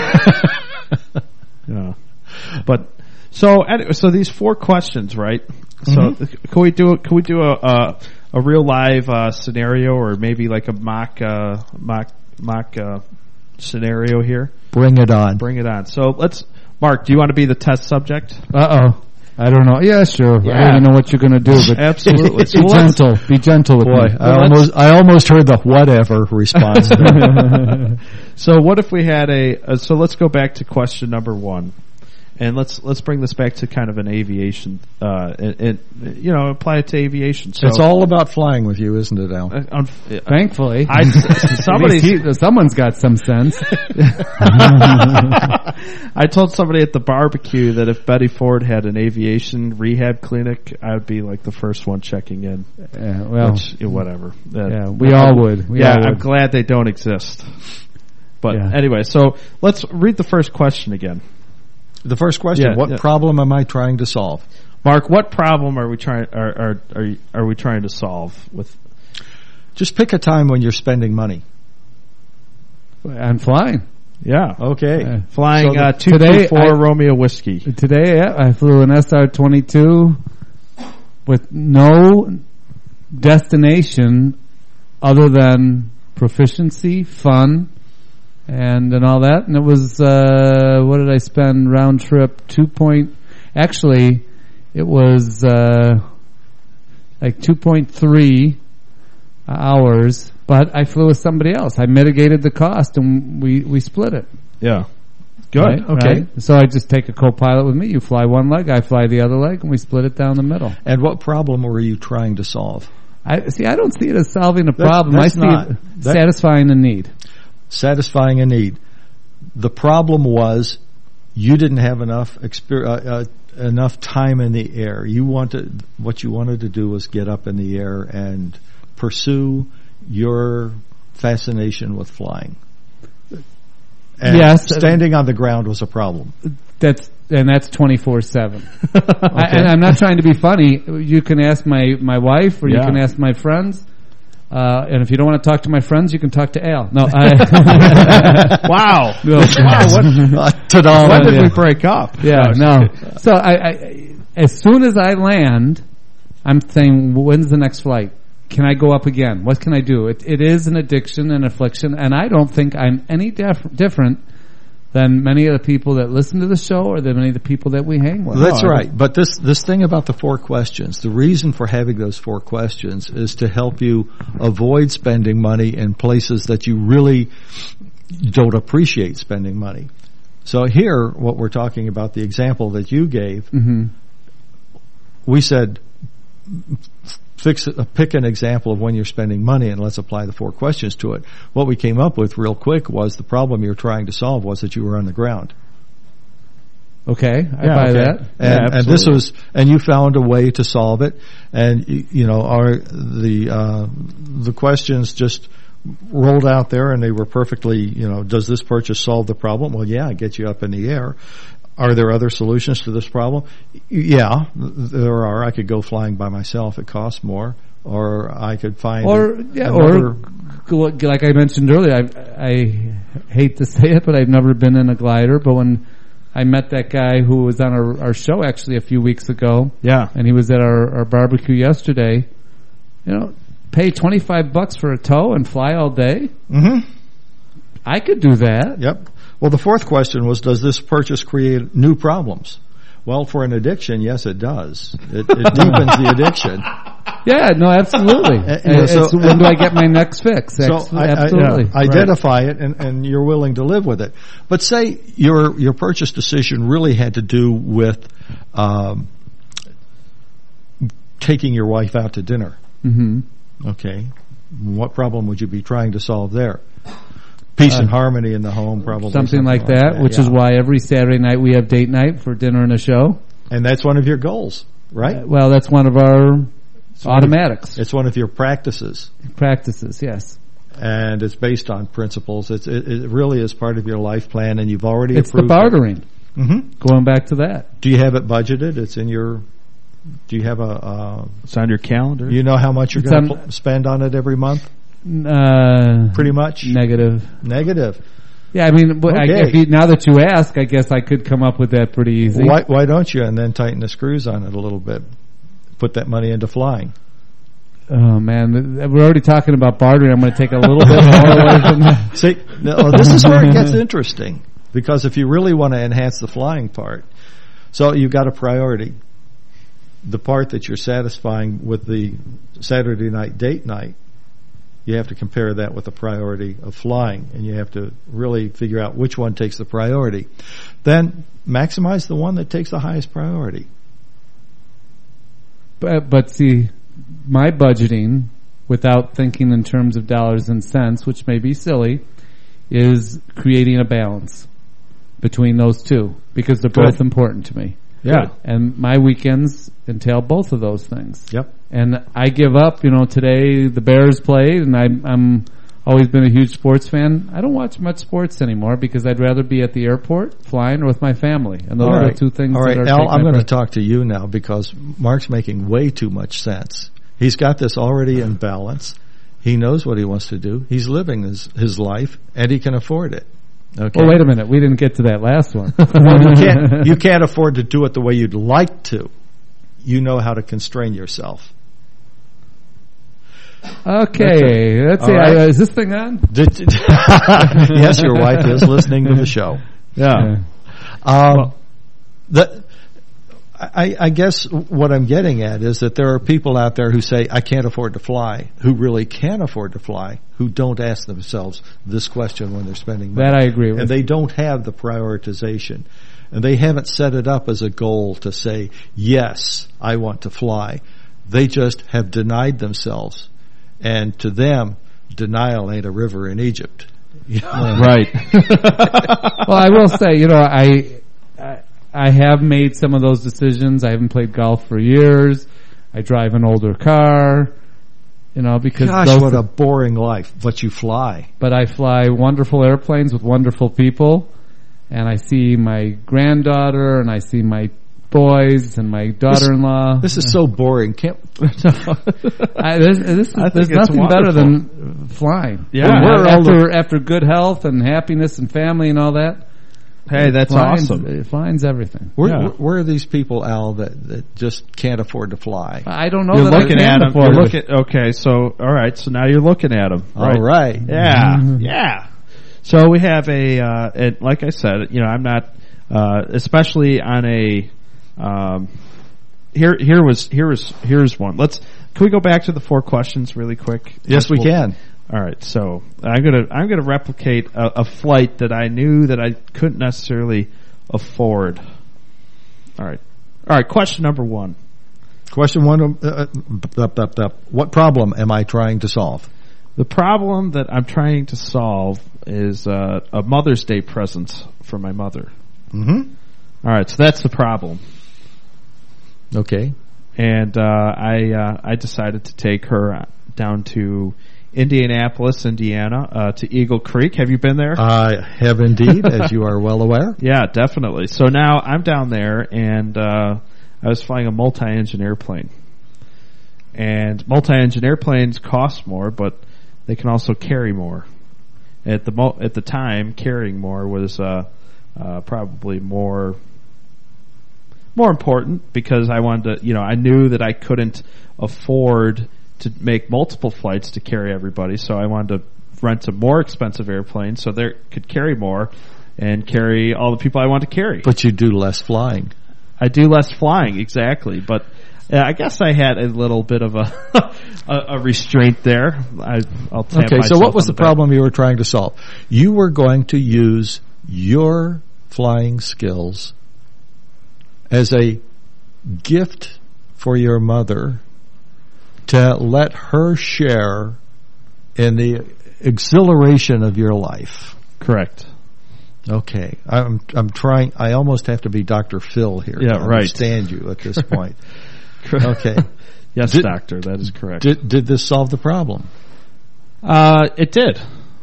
Yeah. But so these 4 questions, right? So can we do a real live scenario, or maybe like a mock scenario here? Bring it on. Bring it on. So Mark, do you want to be the test subject? I don't know. Yeah, sure. Yeah. I don't even know what you're going to do, but Absolutely. Be gentle with me. I almost heard the whatever response. So what if we had so let's go back to question number 1. And let's bring this back to kind of an aviation, and apply it to aviation. So it's all about flying with you, isn't it, Al? Thankfully, someone's got some sense. I told somebody at the barbecue that if Betty Ford had an aviation rehab clinic, I would be like the first one checking in. Whatever. We all would. I'm glad they don't exist. But anyway, so let's read the first question again. The first question: what problem am I trying to solve? Mark, what problem are we trying to solve with? Just pick a time when you're spending money. I'm flying. Yeah. Okay. Flying 224 Romeo Whiskey. Today, I flew an SR-22 with no destination other than proficiency, fun, and all that. And it was, what did I spend round trip? Actually, it was, like 2.3 hours, but I flew with somebody else. I mitigated the cost and we split it. Yeah. Good. Right? Okay. Right? So I just take a co-pilot with me. You fly one leg, I fly the other leg, and we split it down the middle. And what problem were you trying to solve? I don't see it as solving a problem. I see it satisfying a need. Satisfying a need. The problem was you didn't have enough enough time in the air. What you wanted to do was get up in the air and pursue your fascination with flying. And yes, standing on the ground was a problem. That's 24/7. Okay. I'm not trying to be funny. You can ask my wife, or you can ask my friends. And if you don't want to talk to my friends, you can talk to Al. No, wow. No. Wow. When did we break up? Yeah, no. So I as soon as I land, I'm saying, when's the next flight? Can I go up again? What can I do? It is an addiction and affliction, and I don't think I'm any different than many of the people that listen to the show or than many of the people that we hang with. That's right. But this thing about the 4 questions, the reason for having those 4 questions is to help you avoid spending money in places that you really don't appreciate spending money. So here, what we're talking about, the example that you gave, we said, pick an example of when you're spending money and let's apply the 4 questions to it. What we came up with real quick was the problem you're trying to solve was that you were on the ground. Okay, I buy that. And this was, and you found a way to solve it. And the questions just rolled out there and they were perfectly, does this purchase solve the problem? Well, yeah, it gets you up in the air. Are there other solutions to this problem? Yeah, there are. I could go flying by myself. It costs more. or I could find or like I mentioned earlier, I hate to say it, but I've never been in a glider. But when I met that guy who was on our show actually a few weeks ago, and he was at our barbecue yesterday, pay $25 for a tow and fly all day. Mm-hmm. I could do that. Yep. Well, the fourth question was, does this purchase create new problems? Well, for an addiction, yes, it does. It deepens the addiction. Yeah, no, absolutely. When do I get my next fix? Absolutely. Identify it, and you're willing to live with it. But say your purchase decision really had to do with taking your wife out to dinner. Mm-hmm. Okay. What problem would you be trying to solve there? Peace and harmony in the home, probably. Something like that, which is why every Saturday night we have date night for dinner and a show. And that's one of your goals, right? Well, that's one of our automatics. It's one of your practices. Practices, yes. And it's based on principles. It really is part of your life plan, and you've already approved. It's the bartering. Mm-hmm. Going back to that. Do you have it budgeted? It's in your... Do you have it's on your calendar? You know how much you're going to spend on it every month? Pretty much negative. Yeah, I mean, okay. Now that you ask, I guess I could come up with that pretty easy. Why don't you? And then tighten the screws on it a little bit. Put that money into flying. Oh man, we're already talking about bartering. I'm going to take a little bit more away from that. See, this is where it gets interesting, because if you really want to enhance the flying part, so you've got a priority. The part that you're satisfying with the Saturday night date night, you have to compare that with the priority of flying, and you have to really figure out which one takes the priority. Then maximize the one that takes the highest priority. But see, my budgeting, without thinking in terms of dollars and cents, which may be silly, is creating a balance between those two, because they're both important to me. Yeah. And my weekends entail both of those things. Yep. And I give up, today the Bears played, and I'm always been a huge sports fan. I don't watch much sports anymore because I'd rather be at the airport flying or with my family. And those are the two things. All right, Al, I'm going to talk to you now because Mark's making way too much sense. He's got this already in balance. He knows what he wants to do. He's living his life, and he can afford it. Okay. Well, wait a minute. We didn't get to that last one. Well, you can't afford to do it the way you'd like to. You know how to constrain yourself. Okay. Let's see. Right. Is this thing on? Yes, your wife is listening to the show. Yeah. I guess what I'm getting at is that there are people out there who say, I can't afford to fly, who really can afford to fly, who don't ask themselves this question when they're spending money. That I agree with. And they don't have the prioritization. And they haven't set it up as a goal to say, yes, I want to fly. They just have denied themselves. And to them, denial ain't a river in Egypt. Right. Well, I will say, I have made some of those decisions. I haven't played golf for years. I drive an older car, because... Gosh, what a boring life, but you fly. But I fly wonderful airplanes with wonderful people, and I see my granddaughter, and I see my boys, and my daughter-in-law. This is so boring. There's nothing better than flying. Yeah. After good health and happiness and family and all that. Hey, that's awesome. It finds everything. Where are these people, Al, that just can't afford to fly? I don't know. You're looking at them. Okay, so all right. So now you're looking at them. All right. Yeah, yeah. So we have like I said, I'm not, especially on a. Here's one. Can we go back to the 4 questions really quick? Yes, we can. All right, so I'm gonna replicate a flight that I knew that I couldn't necessarily afford. All right. Question number 1. Question 1. What problem am I trying to solve? The problem that I'm trying to solve is a Mother's Day present for my mother. Mm-hmm. All right, so that's the problem. Okay. And I decided to take her down to Indianapolis, Indiana, to Eagle Creek. Have you been there? I have indeed, as you are well aware. Yeah, definitely. So now I'm down there, and I was flying a multi-engine airplane. And multi-engine airplanes cost more, but they can also carry more. At the time, carrying more was probably more important, because I wanted to, I knew that I couldn't afford to make multiple flights to carry everybody, so I wanted to rent a more expensive airplane so they could carry more and carry all the people I want to carry. But you do less flying. I do less flying, exactly. But I guess I had a little bit of a restraint there. I'll tap okay, so what was the problem you were trying to solve? You were going to use your flying skills as a gift for your mother to let her share in the exhilaration of your life. Correct. Okay, I'm trying. I almost have to be Dr. Phil here to understand you at this point. Okay. Yes, doctor, that is correct. Did this solve the problem? It did.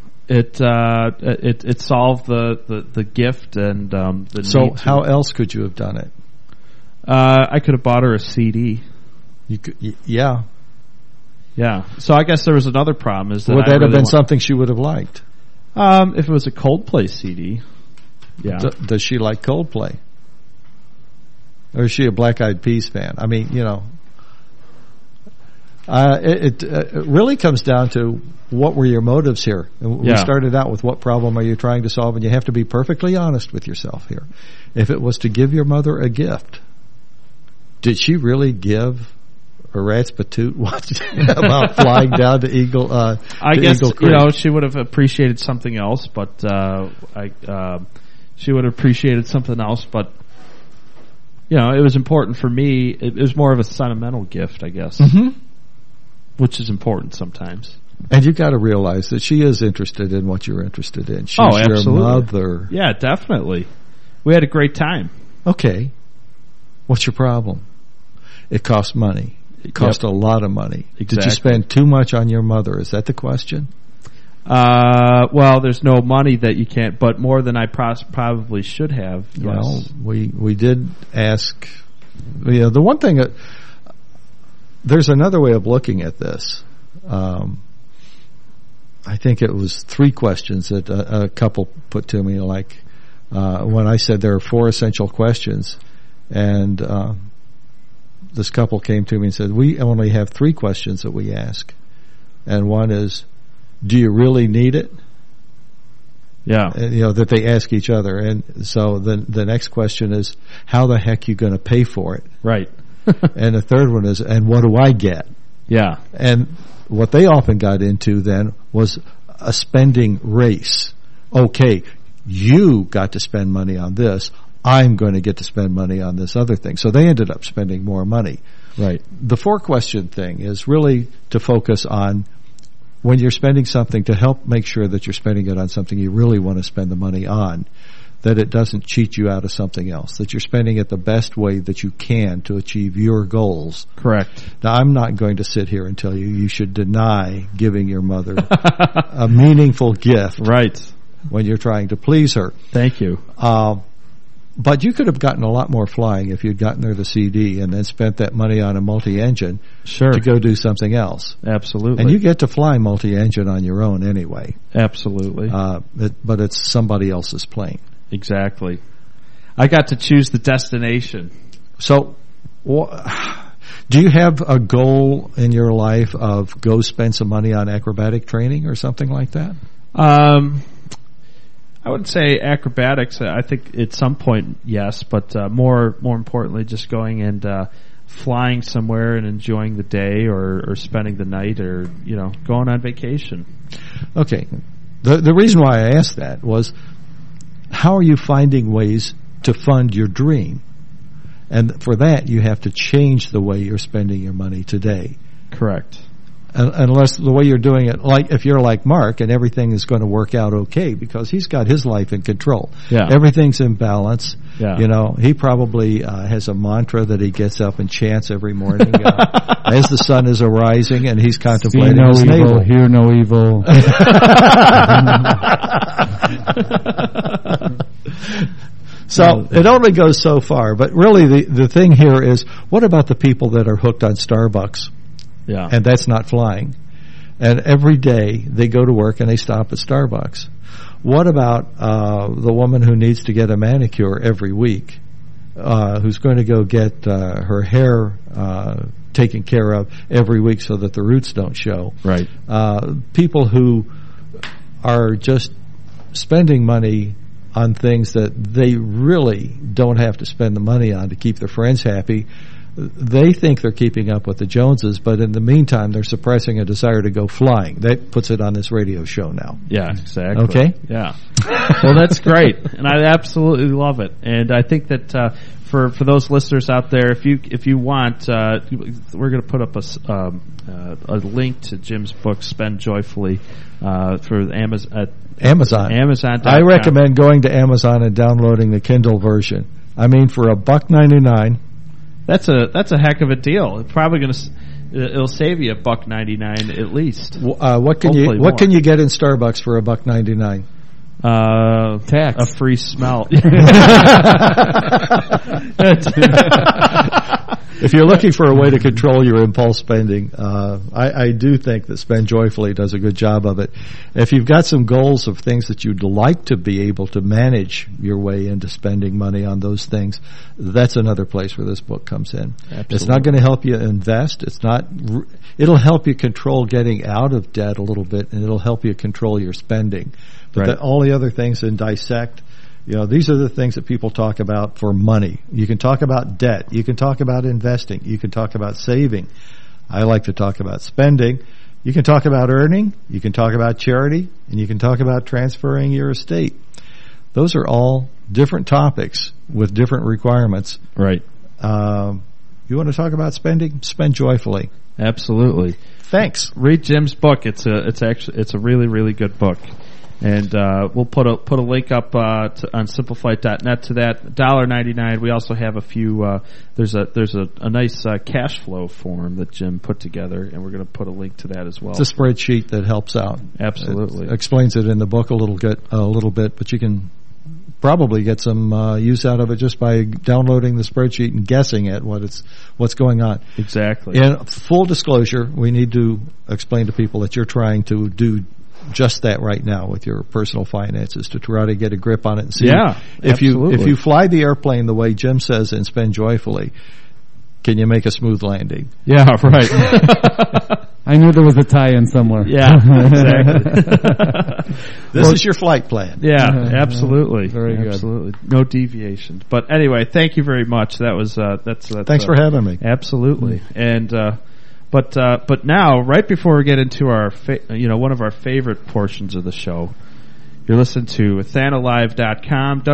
It solved the gift and the. So how else could you have done it? I could have bought her a CD. You could, yeah. Yeah. So I guess there was another problem. Is that would that have been something she would have liked? If it was a Coldplay CD. Yeah. Does she like Coldplay? Or is she a Black Eyed Peas fan? I mean, it really comes down to what were your motives here. We started out with what problem are you trying to solve, and you have to be perfectly honest with yourself here. If it was to give your mother a gift, did she really give a rat's patoot about flying down to Eagle? I guess Eagle Creek? She would have appreciated something else, but she would have appreciated something else, but it was important for me. It was more of a sentimental gift, I guess, which is important sometimes. And you've got to realize that she is interested in what you're interested in. She's absolutely. Your mother. Yeah, definitely. We had a great time. Okay. What's your problem? It costs money. It cost a lot of money. Exactly. Did you spend too much on your mother? Is that the question? Well, there's no money that you can't, but more than I probably should have. Yes. Well, we did ask. The one thing there's another way of looking at this. I think it was 3 questions that a couple put to me. Like when I said there are 4 essential questions, and this couple came to me and said, we only have 3 questions that we ask. And one is, do you really need it? Yeah. That they ask each other. And so the next question is, how the heck are you going to pay for it? Right. And the third one is, and what do I get? Yeah. And what they often got into then was a spending race. Okay, you got to spend money on this. I'm going to get to spend money on this other thing. So they ended up spending more money. Right. The 4-question thing is really to focus on when you're spending something, to help make sure that you're spending it on something you really want to spend the money on, that it doesn't cheat you out of something else, that you're spending it the best way that you can to achieve your goals. Correct. Now, I'm not going to sit here and tell you should deny giving your mother a meaningful gift. Right. When you're trying to please her. Thank you. But you could have gotten a lot more flying if you'd gotten her the CD and then spent that money on a multi-engine to go do something else. Absolutely. And you get to fly multi-engine on your own anyway. Absolutely. But it's somebody else's plane. Exactly. I got to choose the destination. So, do you have a goal in your life of go spend some money on acrobatic training or something like that? I would say acrobatics. I think at some point, yes, but more importantly, just going and flying somewhere and enjoying the day, or spending the night, or going on vacation. Okay, the reason why I asked that was, how are you finding ways to fund your dream? And for that, you have to change the way you're spending your money today. Correct. Unless the way you're doing it, like if you're like Mark and everything is going to work out okay because he's got his life in control. Yeah. Everything's in balance. Yeah. He probably has a mantra that he gets up and chants every morning as the sun is arising, and he's contemplating his navel. Hear no evil. So it only goes so far. But really the thing here is, what about the people that are hooked on Starbucks? Yeah. And that's not flying. And every day they go to work and they stop at Starbucks. What about the woman who needs to get a manicure every week, who's going to go get her hair taken care of every week so that the roots don't show? Right. People who are just spending money on things that they really don't have to spend the money on to keep their friends happy. They think they're keeping up with the Joneses, but in the meantime, they're suppressing a desire to go flying. That puts it on this radio show now. Yeah, exactly. Okay? Yeah. Well, that's great, and I absolutely love it. And I think that for those listeners out there, if you want, we're going to put up a link to Jim's book, Spend Joyfully, for Amazon. Amazon.com. I recommend going to Amazon and downloading the Kindle version. I mean, for $1.99. That's a heck of a deal. It's probably it'll save you $1.99 at least. What can you get in Starbucks for $1.99? Tax. A free smell. If you're looking for a way to control your impulse spending, I do think that Spend Joyfully does a good job of it. If you've got some goals of things that you'd like to be able to manage your way into spending money on those things, that's another place where this book comes in. Absolutely. It's not going to help you invest. It'll help you control getting out of debt a little bit, and it'll help you control your spending. But all the other things in Dissect, these are the things that people talk about for money. You can talk about debt. You can talk about investing. You can talk about saving. I like to talk about spending. You can talk about earning. You can talk about charity. And you can talk about transferring your estate. Those are all different topics with different requirements. Right. You want to talk about spending? Spend joyfully. Absolutely. Thanks. Read Jim's book. It's a really, really good book. And we'll put a link up on simpleflight.net to that. $1.99. We also have a few. There's a nice cash flow form that Jim put together, and we're going to put a link to that as well. It's a spreadsheet that helps out. Absolutely, it explains it in the book a little bit, but you can probably get some use out of it just by downloading the spreadsheet and guessing at what's going on. Exactly. In full disclosure, we need to explain to people that you're trying to do just that right now with your personal finances, to try to get a grip on it and see if you fly the airplane the way Jim says and Spend Joyfully, can you make a smooth landing? Yeah, right. I knew there was a tie-in somewhere. Yeah, exactly. This is your flight plan. Yeah, absolutely. Very good. Absolutely. No deviations. But anyway, thank you very much. That was Thanks for having me. Absolutely. And But now, right before we get into our, one of our favorite portions of the show, you're listening to Thanolive.com,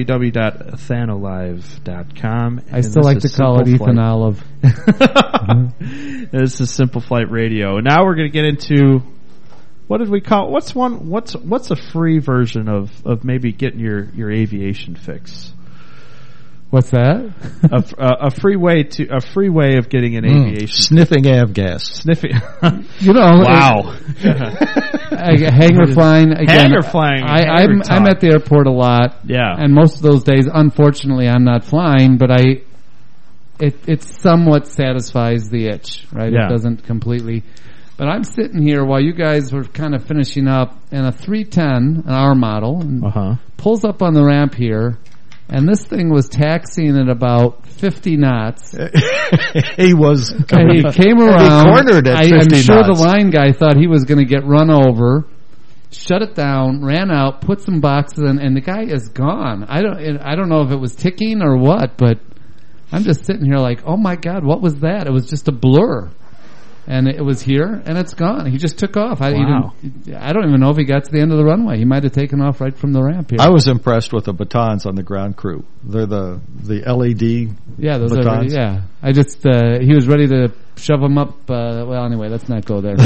www.thanolive.com. I still like to call it Ethan Olive. This is Simple Flight Radio. And now we're going to get into, what did we call? What's a free version of maybe getting your aviation fix? What's that? a free way of getting an aviation. Sniffing avgas. Sniffing. Wow. Hangar flying. Again, hangar flying. I'm at the airport a lot. Yeah. And most of those days, unfortunately, I'm not flying, but it somewhat satisfies the itch, right? Yeah. It doesn't completely. But I'm sitting here while you guys were kind of finishing up, and a 310, an R model, pulls up on the ramp here. And this thing was taxiing at about 50 knots. He was. And he came around. He cornered at 50 I'm sure knots. the line guy thought he was going to get run over. Shut it down, ran out, put some boxes in, and the guy is gone. I don't know if it was ticking or what, but I'm just sitting here like, oh my God, what was that? It was just a blur. And it was here, and it's gone. He just took off. I don't even know if he got to the end of the runway. He might have taken off right from the ramp here. I was impressed with the batons on the ground crew. They're the LED those batons. I just, he was ready to shove them up. Well, anyway, let's not go there.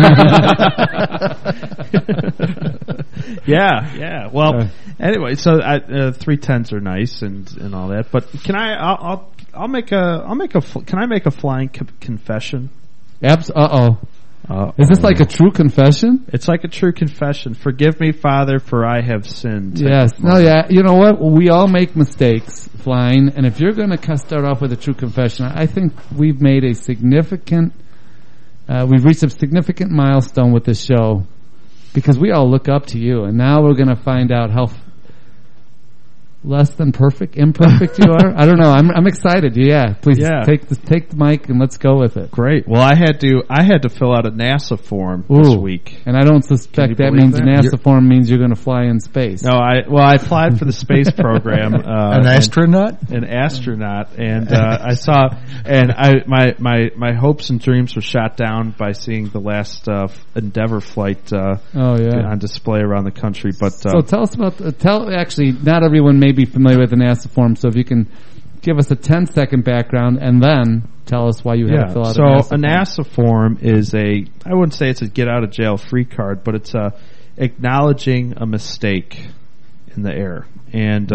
Yeah. Well, anyway, so 310s are nice and all that. But can I make a flying confession? Is this like a true confession? It's like a true confession. Forgive me, Father, for I have sinned. Yes. No, yeah. You know what? We all make mistakes flying, and if you're going to start off with a true confession, I think we've made a significant we've reached a significant milestone with this show because we all look up to you, and now we're going to find out how less than imperfect you are. I don't know. I'm excited. Yeah, please take the mic and let's go with it. Great. Well, I had to fill out a NASA form this week, and I don't suspect that means NASA form means you're going to fly in space. No, I applied for the space program. An astronaut, and I saw, and my hopes and dreams were shot down by seeing the last Endeavour flight on display around the country. But so tell us about actually, not everyone may be familiar with the NASA form, so if you can give us a 10-second background and then tell us why you had to fill out a NASA form is I wouldn't say it's a get-out-of-jail-free card, but it's acknowledging a mistake in the air. And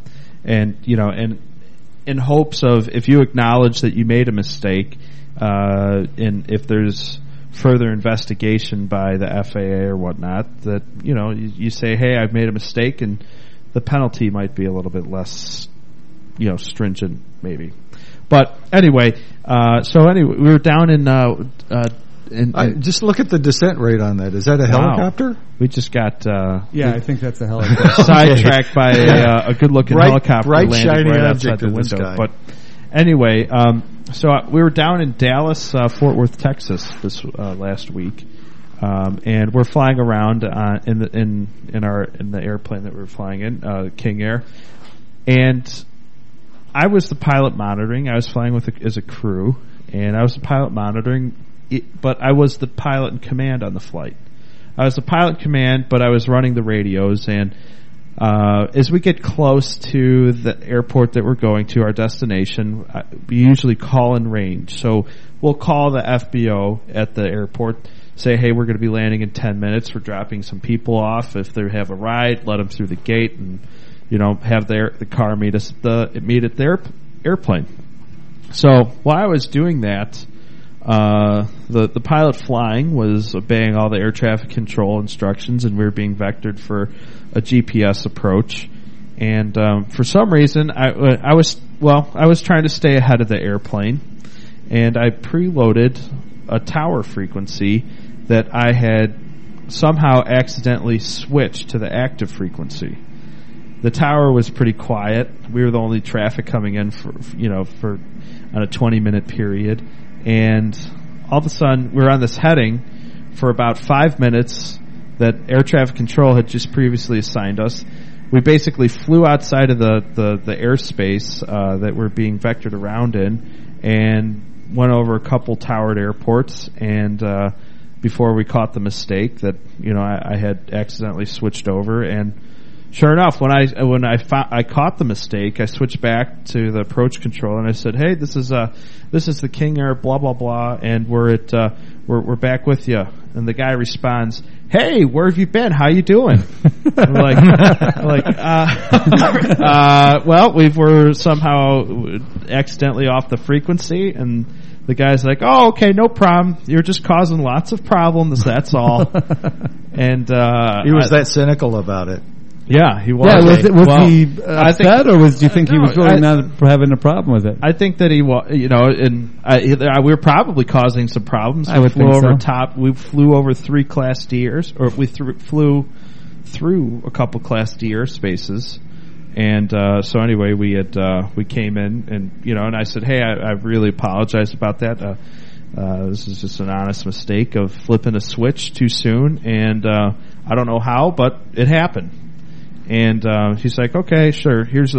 in hopes of, if you acknowledge that you made a mistake, and if there's further investigation by the FAA or whatnot, that, you say, hey, I've made a mistake, and the penalty might be a little bit less, stringent, maybe. But anyway, we were down in just look at the descent rate on that. Is that a helicopter? We just got I think that's a helicopter. sidetracked by a good-looking helicopter landing shiny right outside the window. Sky. But anyway, we were down in Dallas, Fort Worth, Texas this last week. And we're flying around in the airplane that we were flying in, King Air, and I was the pilot monitoring. I was flying as a crew, and I was the pilot monitoring, but I was the pilot in command on the flight. I was the pilot in command, but I was running the radios. And as we get close to the airport that we're going to, our destination, we usually call in range. So we'll call the FBO at the airport. Say, hey, we're going to be landing in 10 minutes. We're dropping some people off. If they have a ride, let them through the gate, and have the car meet at their airplane. So while I was doing that, the pilot flying was obeying all the air traffic control instructions, and we were being vectored for a GPS approach. And for some reason, I was trying to stay ahead of the airplane, and I preloaded a tower frequency that I had somehow accidentally switched to the active frequency. The tower was pretty quiet. We were the only traffic coming in for on a 20-minute period, and all of a sudden we're on this heading for about 5 minutes that air traffic control had just previously assigned us. We basically flew outside of the airspace that we're being vectored around in, and went over a couple towered airports, and before we caught the mistake that I had accidentally switched over. And sure enough, when I caught the mistake, I switched back to the approach control, and I said, "Hey, this is the King Air blah blah blah, and we're we're back with you." And the guy responds, "Hey, where have you been? How you doing?" I'm well, we were somehow accidentally off the frequency, and the guy's like, "Oh, okay, no problem. You're just causing lots of problems. That's all." And he was that cynical about it. Yeah, he was. Yeah, was he upset, or do you think he was really not having a problem with it? I think that he was, and we were probably causing some problems. I would think so. We flew over 3 Class D airs, or we flew through a couple Class D airspaces. And so anyway, we came in, and and I said, "Hey, I really apologize about that. This is just an honest mistake of flipping a switch too soon, and I don't know how, but it happened." And she's like, "Okay, sure. Here's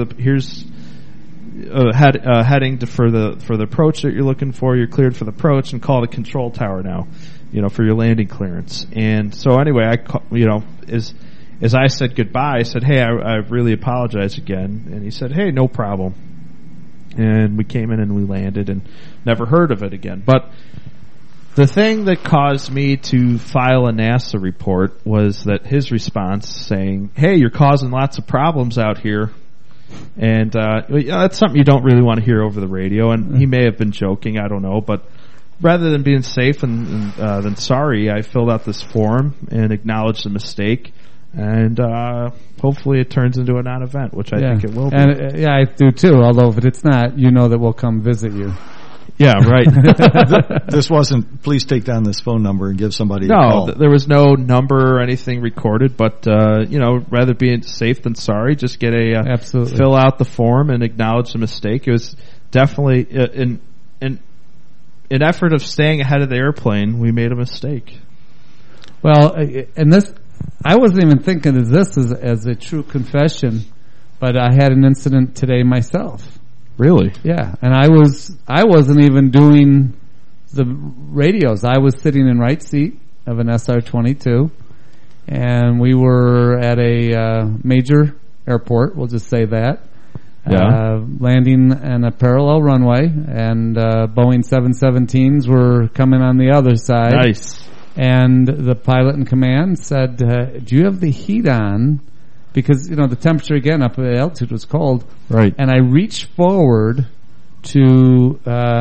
heading for the approach that you're looking for. You're cleared for the approach, and call the control tower now, for your landing clearance." And so anyway, as I said goodbye, I said, "Hey, I really apologize again." And he said, "Hey, no problem." And we came in and we landed and never heard of it again. But the thing that caused me to file a NASA report was that his response saying, "Hey, you're causing lots of problems out here." And that's something you don't really want to hear over the radio. And he may have been joking, I don't know. But rather than being safe than sorry, I filled out this form and acknowledged the mistake. And hopefully it turns into a non-event, which I think it will be. And I do too, although if it's not, that we'll come visit you. Yeah, right. This wasn't, please take down this phone number and give somebody a call. No, there was no number or anything recorded, but, rather being safe than sorry, just get Absolutely. fill out the form and acknowledge the mistake. It was definitely an effort of staying ahead of the airplane. We made a mistake. Well, and this, I wasn't even thinking of this as a true confession, but I had an incident today myself. Really? Yeah, and I wasn't even doing the radios. I was sitting in right seat of an SR-22, and we were at a major airport, we'll just say that. Yeah. Landing on a parallel runway, and Boeing 717s were coming on the other side. Nice. And the pilot in command said, do you have the heat on? Because, the temperature again up at altitude was cold. Right. And I reached forward to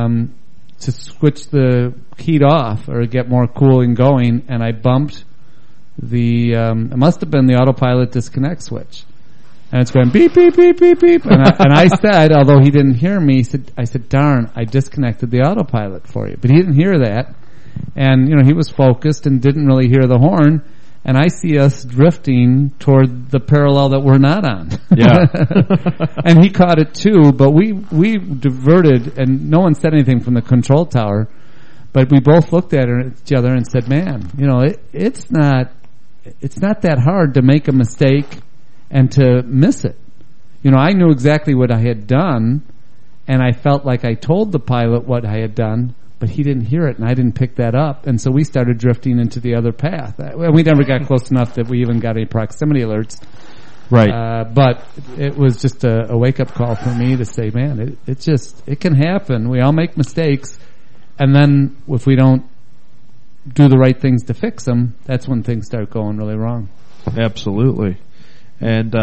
switch the heat off or get more cooling going, and I bumped it must have been the autopilot disconnect switch. And it's going beep, beep, beep, beep, beep. And I said, although he didn't hear me, I said, darn, I disconnected the autopilot for you. But he didn't hear that. And, he was focused and didn't really hear the horn. And I see us drifting toward the parallel that we're not on. Yeah. And he caught it too, but we diverted, and no one said anything from the control tower, but we both looked at each other and said, man, it's not that hard to make a mistake and to miss it. I knew exactly what I had done, and I felt like I told the pilot what I had done, but he didn't hear it, and I didn't pick that up, and so we started drifting into the other path. We never got close enough that we even got any proximity alerts. Right. But it was just a wake-up call for me to say, man, it can happen. We all make mistakes, and then if we don't do the right things to fix them, that's when things start going really wrong. Absolutely. And,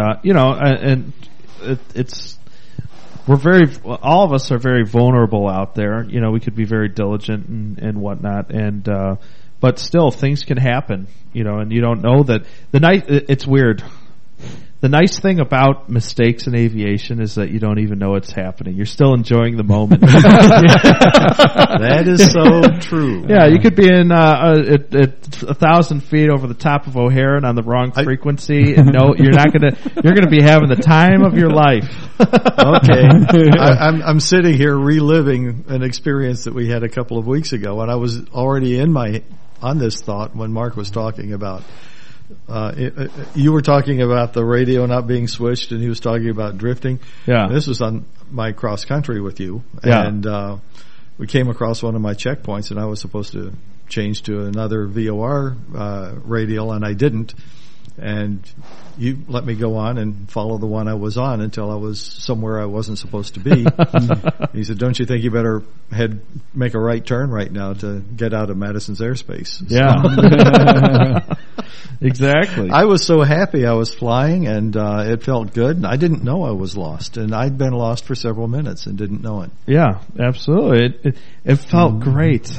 all of us are very vulnerable out there. We could be very diligent and whatnot, and but still things can happen. And you don't know that it's weird. The nice thing about mistakes in aviation is that you don't even know it's happening. You're still enjoying the moment. That is so true. Yeah, you could be in at 1,000 feet over the top of O'Hare and on the wrong frequency, and you're gonna be having the time of your life. Okay, I'm sitting here reliving an experience that we had a couple of weeks ago, and I was already on this thought when Mark was talking about. You were talking about the radio not being switched, and he was talking about drifting. Yeah. This was on my cross country with you. Yeah. And we came across one of my checkpoints, and I was supposed to change to another VOR radial, and I didn't. And you let me go on and follow the one I was on until I was somewhere I wasn't supposed to be. He said, don't you think you better make a right turn right now to get out of Madison's airspace? Yeah. Exactly. I was so happy I was flying, and it felt good. And I didn't know I was lost, and I'd been lost for several minutes and didn't know it. Yeah, absolutely. It felt great.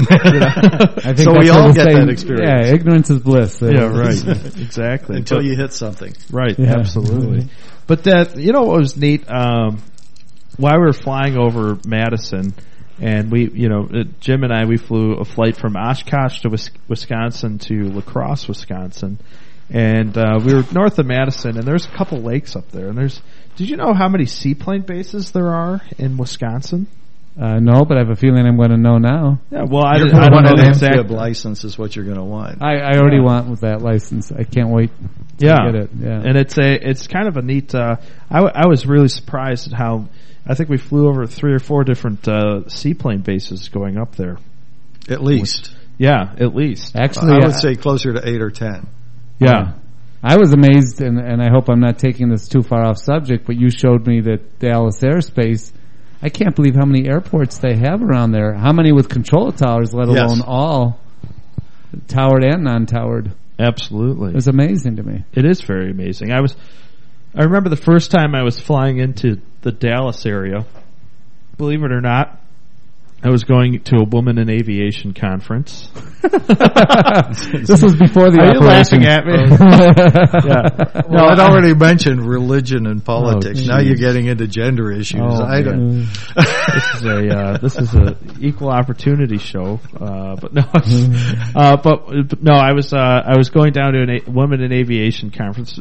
I think so we all get that experience. Yeah, ignorance is bliss. Yeah, right. Exactly. Until you hit something. Right, yeah. Absolutely. But what was neat, while we were flying over Madison, and Jim and I, we flew a flight from Oshkosh to Wisconsin to La Crosse, Wisconsin. And we were north of Madison, and there's a couple lakes up there. And did you know how many seaplane bases there are in Wisconsin? No, but I have a feeling I'm going to know now. Yeah, well, I don't know an the exact amphib license is what you're going to want. I already want with that license. I can't wait to get it. Yeah. And it's kind of a neat. I was really surprised at how I think we flew over 3 or 4 different seaplane bases going up there. At least. Yeah, at least. Actually, I would say closer to 8 or 10. Yeah. I was amazed, and I hope I'm not taking this too far off subject, but you showed me that Dallas Airspace. I can't believe how many airports they have around there. How many with control towers, let alone all towered and non-towered. Absolutely. It was amazing to me. It is very amazing. I remember the first time I was flying into the Dallas area, believe it or not, I was going to a woman in aviation conference. This was before the Are you operation. laughing at me? Yeah. Well, I'd already mentioned religion and politics. Oh, now you're getting into gender issues. I don't. This is a equal opportunity show, but no, but no. I was going down to a woman in aviation conference.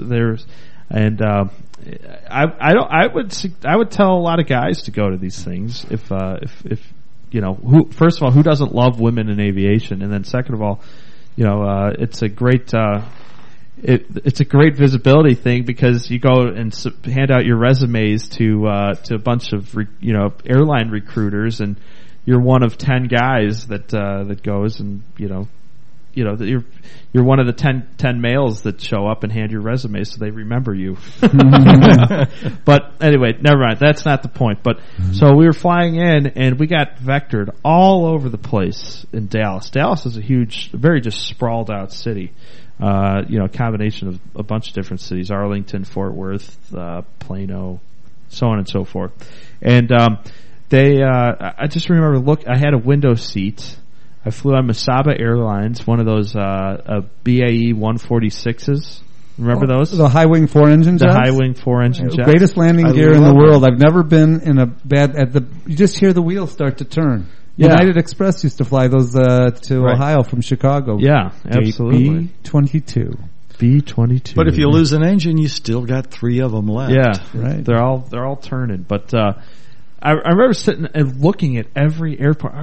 I would tell a lot of guys to go to these things if you know, first of all, who doesn't love women in aviation, and then second of all, you know, it's a great it's a great visibility thing because you go and hand out your resumes to a bunch of airline recruiters, and you're one of 10 guys that goes, and you're one of the 10 males that show up and hand your resume, so they remember you. But anyway, never mind. That's not the point. But so we were flying in, and we got vectored all over the place in Dallas. Dallas is a huge, very just sprawled out city. A combination of a bunch of different cities: Arlington, Fort Worth, Plano, so on and so forth. And I just remember, I had a window seat. I flew on Mesaba Airlines, one of those BAE 146s. Remember those? The high wing 4-engine jets? The high wing 4-engine jets. Greatest landing gear in the world. I've never been in a bad you just hear the wheels start to turn. Yeah. United Express used to fly those to Ohio from Chicago. Yeah, absolutely. B-22. But if you lose an engine, you still got 3 of them left. Yeah, right. They're all turning. But I remember sitting and looking at every airport.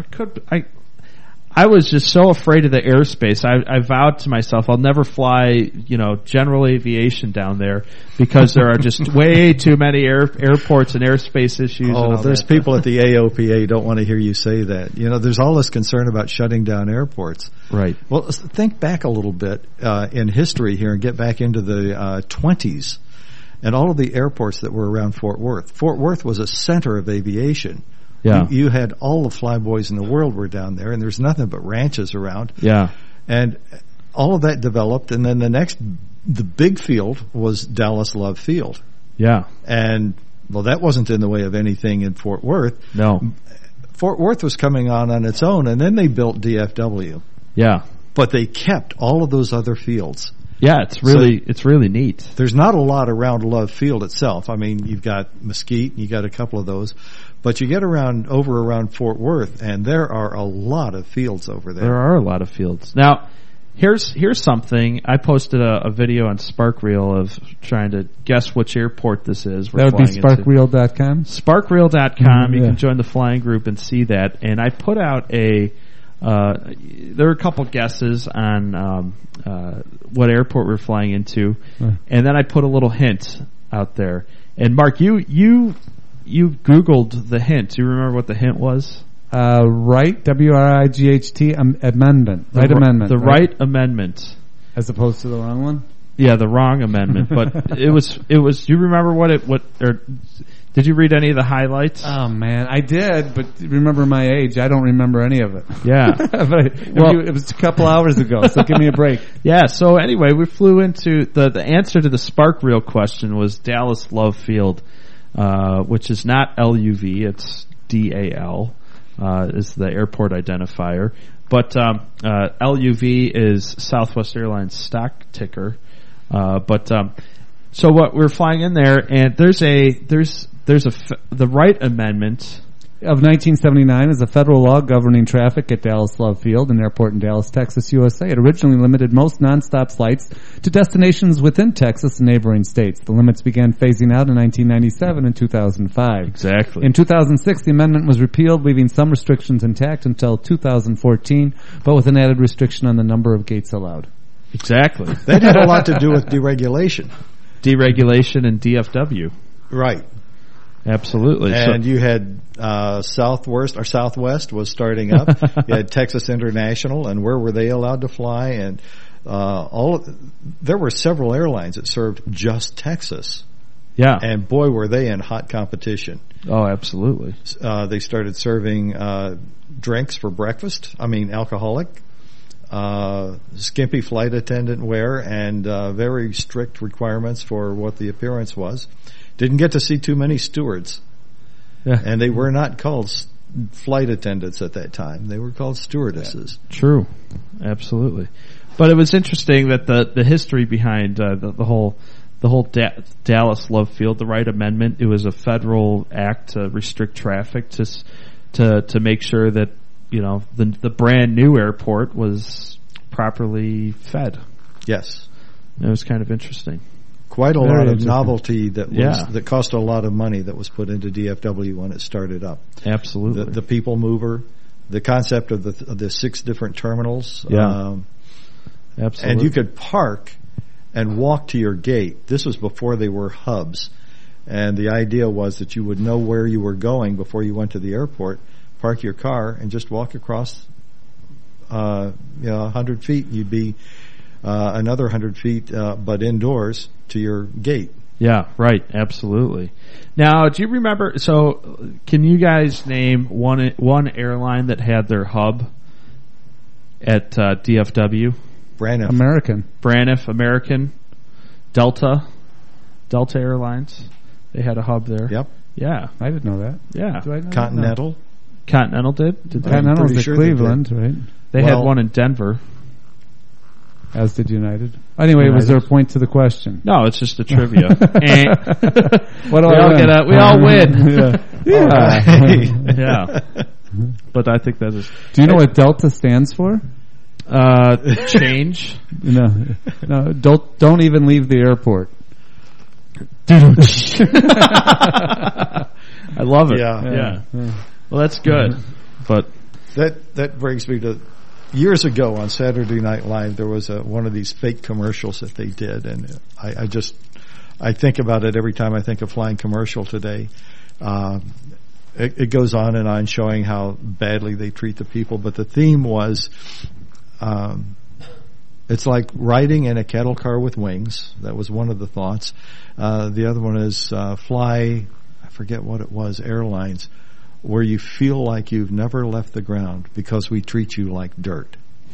I was just so afraid of the airspace. I vowed to myself I'll never fly, general aviation down there because there are just way too many airports and airspace issues. Oh, there's people at the AOPA don't want to hear you say that. There's all this concern about shutting down airports. Right. Well, think back a little bit in history here and get back into the 20s and all of the airports that were around Fort Worth. Fort Worth was a center of aviation. Yeah. You had all the flyboys in the world were down there, and there's nothing but ranches around. Yeah. And all of that developed, and then the big field was Dallas Love Field. Yeah. And, that wasn't in the way of anything in Fort Worth. No. Fort Worth was coming on its own, and then they built DFW. Yeah. But they kept all of those other fields. Yeah, it's really neat. There's not a lot around Love Field itself. I mean, you've got Mesquite, you got a couple of those. But you get around Fort Worth, and there are a lot of fields over there. There are a lot of fields. Now, here's something. I posted a video on SparkReel of trying to guess which airport this is. That would be SparkReel.com? SparkReel.com. You can join the flying group and see that. And I put out there are a couple guesses on what airport we're flying into. And then I put a little hint out there. And Mark, you Googled the hint. Do you remember what the hint was? Right, W-R-I-G-H-T, amendment. Amendment. The right amendment. As opposed to the wrong one? Yeah, the wrong amendment. But it was, do you remember did you read any of the highlights? Oh man, I did, but remember my age, I don't remember any of it. Yeah. It was a couple hours ago, so give me a break. Yeah, so anyway, we flew into, the answer to the SparkReel question was Dallas Love Field. Which is not LUV, it's DAL, is the airport identifier. But LUV is Southwest Airlines stock ticker. So what we're flying in there, and there's the Wright Amendment of 1979 is a federal law governing traffic at Dallas Love Field, an airport in Dallas, Texas, USA. It originally limited most nonstop flights to destinations within Texas and neighboring states. The limits began phasing out in 1997 and 2005. Exactly. In 2006, the amendment was repealed, leaving some restrictions intact until 2014, but with an added restriction on the number of gates allowed. Exactly. That had a lot to do with deregulation. Deregulation and DFW. Right. Absolutely. And you had Southwest was starting up. You had Texas International, and where were they allowed to fly? And there were several airlines that served just Texas. Yeah. And boy, were they in hot competition. Oh, absolutely. They started serving drinks for breakfast. I mean, alcoholic. Skimpy flight attendant wear, and very strict requirements for what the appearance was. Didn't get to see too many stewards. Yeah. And they were not called flight attendants at that time. They were called stewardesses. True. Absolutely. But it was interesting that the history behind the whole Dallas Love Field, the Wright Amendment, it was a federal act to restrict traffic to make sure that, you know, the brand new airport was properly fed. Yes. It was kind of interesting. Quite a lot of novelty that cost a lot of money that was put into DFW when it started up. Absolutely. The people mover, the concept of the 6 different terminals. Yeah. Absolutely. And you could park and walk to your gate. This was before they were hubs. And the idea was that you would know where you were going before you went to the airport, park your car, and just walk across 100 feet. You'd be another 100 feet, but indoors to your gate. Yeah, right. Absolutely. Now, do you remember? So, can you guys name one airline that had their hub at DFW? Braniff. American, Delta Airlines. They had a hub there. Yep. Yeah, I didn't know that. Yeah. Do I know Continental. That? Continental did they? Continental was sure at Cleveland, right? They had one in Denver. As did United. Anyway, was there a point to the question? No, it's just a trivia. What do we all win. Yeah. Yeah. But I think that is. Do you know what Delta stands for? Change. No. Don't even leave the airport. I love it. Yeah. Well, that's good. But that brings me to years ago on Saturday Night Live. There was one of these fake commercials that they did, and I think about it every time I think of Flying Commercial today. It goes on and on showing how badly they treat the people, but the theme was it's like riding in a cattle car with wings. That was one of the thoughts. The other one is fly, I forget what it was, airlines, where you feel like you've never left the ground because we treat you like dirt.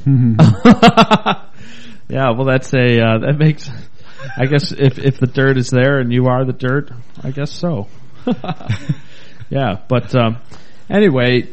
Yeah, well, that's that makes, I guess if the dirt is there and you are the dirt, I guess so. Yeah, but anyway,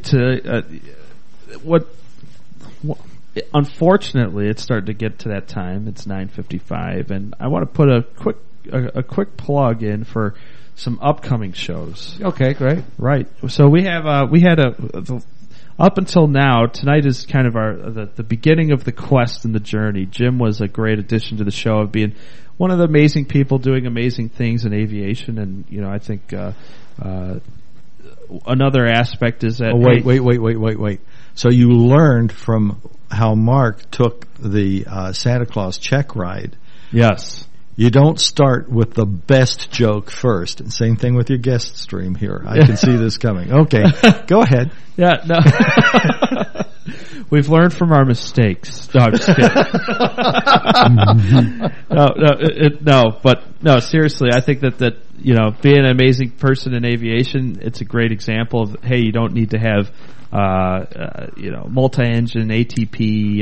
unfortunately, it's starting to get to that time. It's 9:55, and I want to put a quick plug in for some upcoming shows. Okay, great. Right. So we had up until now, tonight is kind of the beginning of the quest and the journey. Jim was a great addition to the show of being one of the amazing people doing amazing things in aviation, and you know, I think another aspect is that wait. So you learned from how Mark took the Santa Claus check ride. Yes. You don't start with the best joke first. And same thing with your guest stream here. I can see this coming. Okay, go ahead. Yeah, no. We've learned from our mistakes. No, I'm just kidding. No, seriously, I think that you know, being an amazing person in aviation, it's a great example of, hey, you don't need to have multi-engine ATP,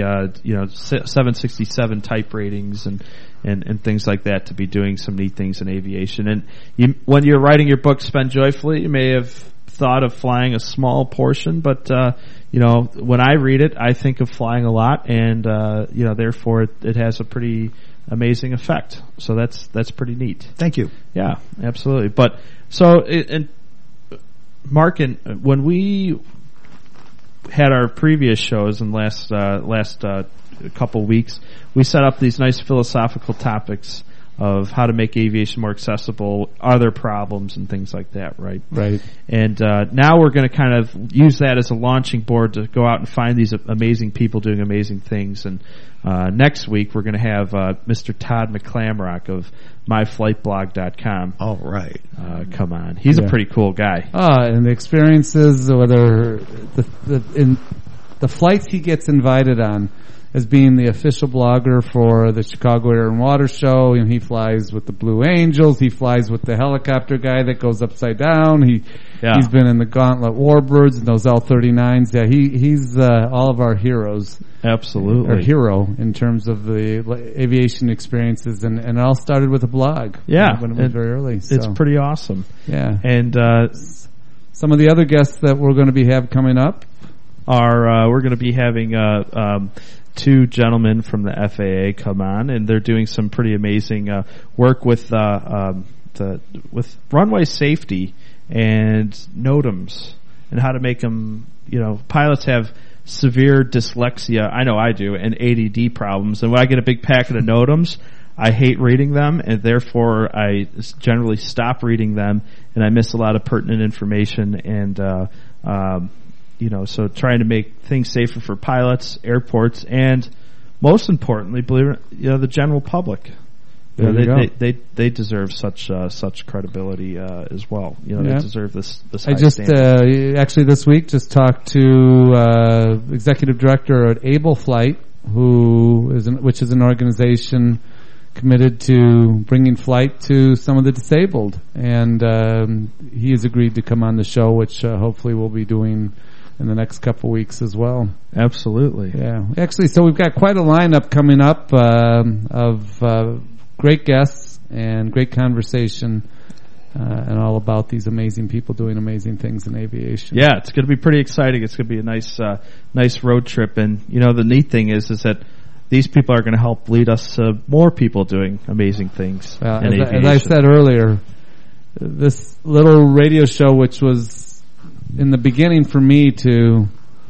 767 type ratings and things like that to be doing some neat things in aviation. And when you're writing your book, Spend Joyfully, you may have thought of flying a small portion, but when I read it, I think of flying a lot, and therefore it has a pretty amazing effect. So that's pretty neat. Thank you. Yeah, absolutely. But so, and Mark, when we had our previous shows in last couple weeks, we set up these nice philosophical topics of how to make aviation more accessible, other problems, and things like that, right? Right. And now we're going to kind of use that as a launching board to go out and find these amazing people doing amazing things. And next week we're going to have Mr. Todd McClamrock of myflightblog.com. All right. Come on. He's a pretty cool guy. And the experiences, whether in the flights he gets invited on, as being the official blogger for the Chicago Air and Water Show. He flies with the Blue Angels. He flies with the helicopter guy that goes upside down. He's been in the Gauntlet Warbirds and those L-39s. Yeah, he's all of our heroes. Absolutely. Our hero in terms of the aviation experiences. And it all started with a blog. Yeah. When it was very early. So. It's pretty awesome. Yeah. And some of the other guests that we're going to have coming up are we're going to be having two gentlemen from the FAA come on, and they're doing some pretty amazing work with with runway safety and NOTAMs and how to make them. Pilots have severe dyslexia. I know I do, and ADD problems. And when I get a big packet of NOTAMs, I hate reading them, and therefore I generally stop reading them, and I miss a lot of pertinent information. And so trying to make things safer for pilots, airports, and most importantly, believe it, the general public. They deserve such credibility as well. They deserve this high standard. Actually this week just talked to executive director at Able Flight, which is an organization committed to bringing flight to some of the disabled, and he has agreed to come on the show, which hopefully we'll be doing in the next couple of weeks as well. Absolutely. Yeah. Actually, so we've got quite a lineup coming up of great guests and great conversation and all about these amazing people doing amazing things in aviation. Yeah, it's going to be pretty exciting. It's going to be a nice road trip. And, the neat thing is that these people are going to help lead us to more people doing amazing things in aviation. As I said earlier, this little radio show, which was in the beginning for me to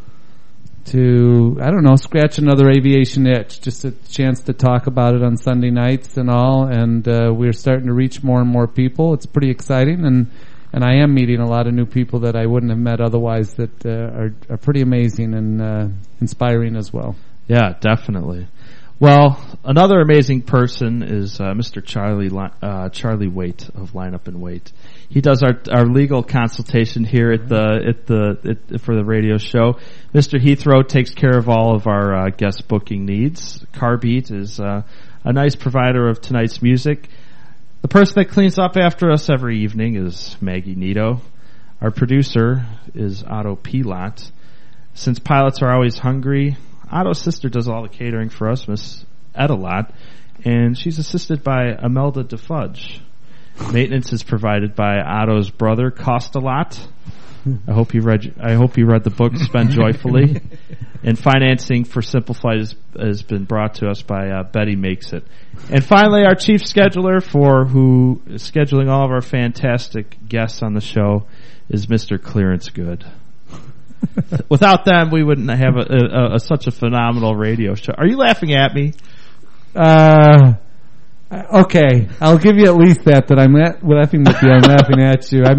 scratch another aviation itch, just a chance to talk about it on Sunday nights and all, and we're starting to reach more and more people. It's pretty exciting, and I am meeting a lot of new people that I wouldn't have met otherwise that are pretty amazing and inspiring as well. Yeah, definitely. Well, another amazing person is Mr. Charlie Waite of Line Up and Wait. He does our legal consultation here for the radio show. Mr. Heathrow takes care of all of our guest booking needs. Carbeat is a nice provider of tonight's music. The person that cleans up after us every evening is Maggie Nito. Our producer is Otto Pilot. Since pilots are always hungry, Otto's sister does all the catering for us, Miss Edelot, and she's assisted by Imelda DeFudge. Maintenance is provided by Otto's brother, Costalot. I hope you read the book Spend Joyfully. And financing for Simple Flight has been brought to us by Betty Makes It. And finally, our chief scheduler who is scheduling all of our fantastic guests on the show is Mr. Clearance Good. Without them, we wouldn't have such a phenomenal radio show. Are you laughing at me? Okay, I'll give you at least that I'm laughing with you. I'm laughing at you.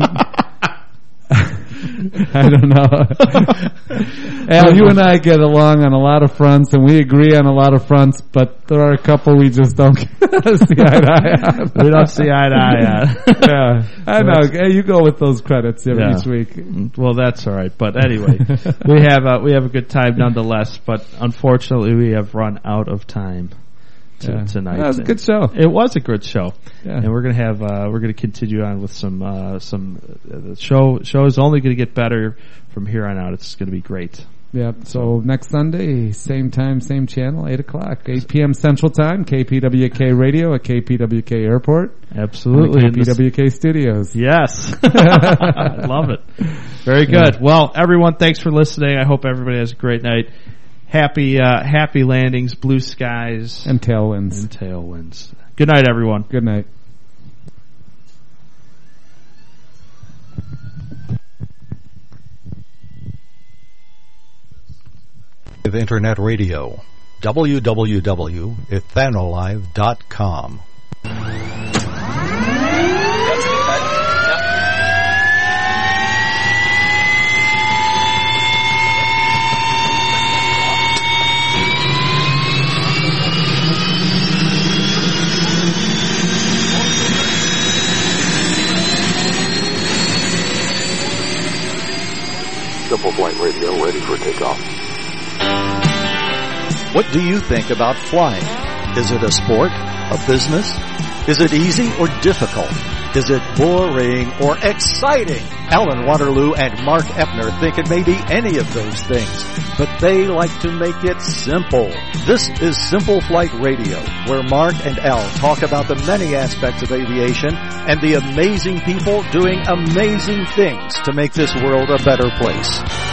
I don't know. Al, you and I get along on a lot of fronts, and we agree on a lot of fronts, but there are a couple we just don't see eye to eye on. We don't see eye to eye on. Yeah, I know. Hey, you go with those credits each week. Well, that's all right. But anyway, we have a good time nonetheless. But unfortunately, we have run out of time tonight. That was a good show. It was a good show, yeah. And we're gonna continue on with some the show is only gonna get better from here on out. It's gonna be great. Yeah. So next Sunday, same time, same channel, 8:00, 8 p.m. Central Time, KPWK Radio at KPWK Airport. Absolutely, KPWK Studios. Yes, I love it. Very good. Yeah. Well, everyone, thanks for listening. I hope everybody has a great night. Happy landings, blue skies. And tailwinds. Good night, everyone. Good night. Internet Radio. www.ethanolive.com. Simple Flight Radio ready for takeoff. What do you think about flying? Is it a sport? A business? Is it easy or difficult? Is it boring or exciting? Alan Waterloo and Mark Eppner think it may be any of those things, but they like to make it simple. This is Simple Flight Radio, where Mark and Al talk about the many aspects of aviation and the amazing people doing amazing things to make this world a better place.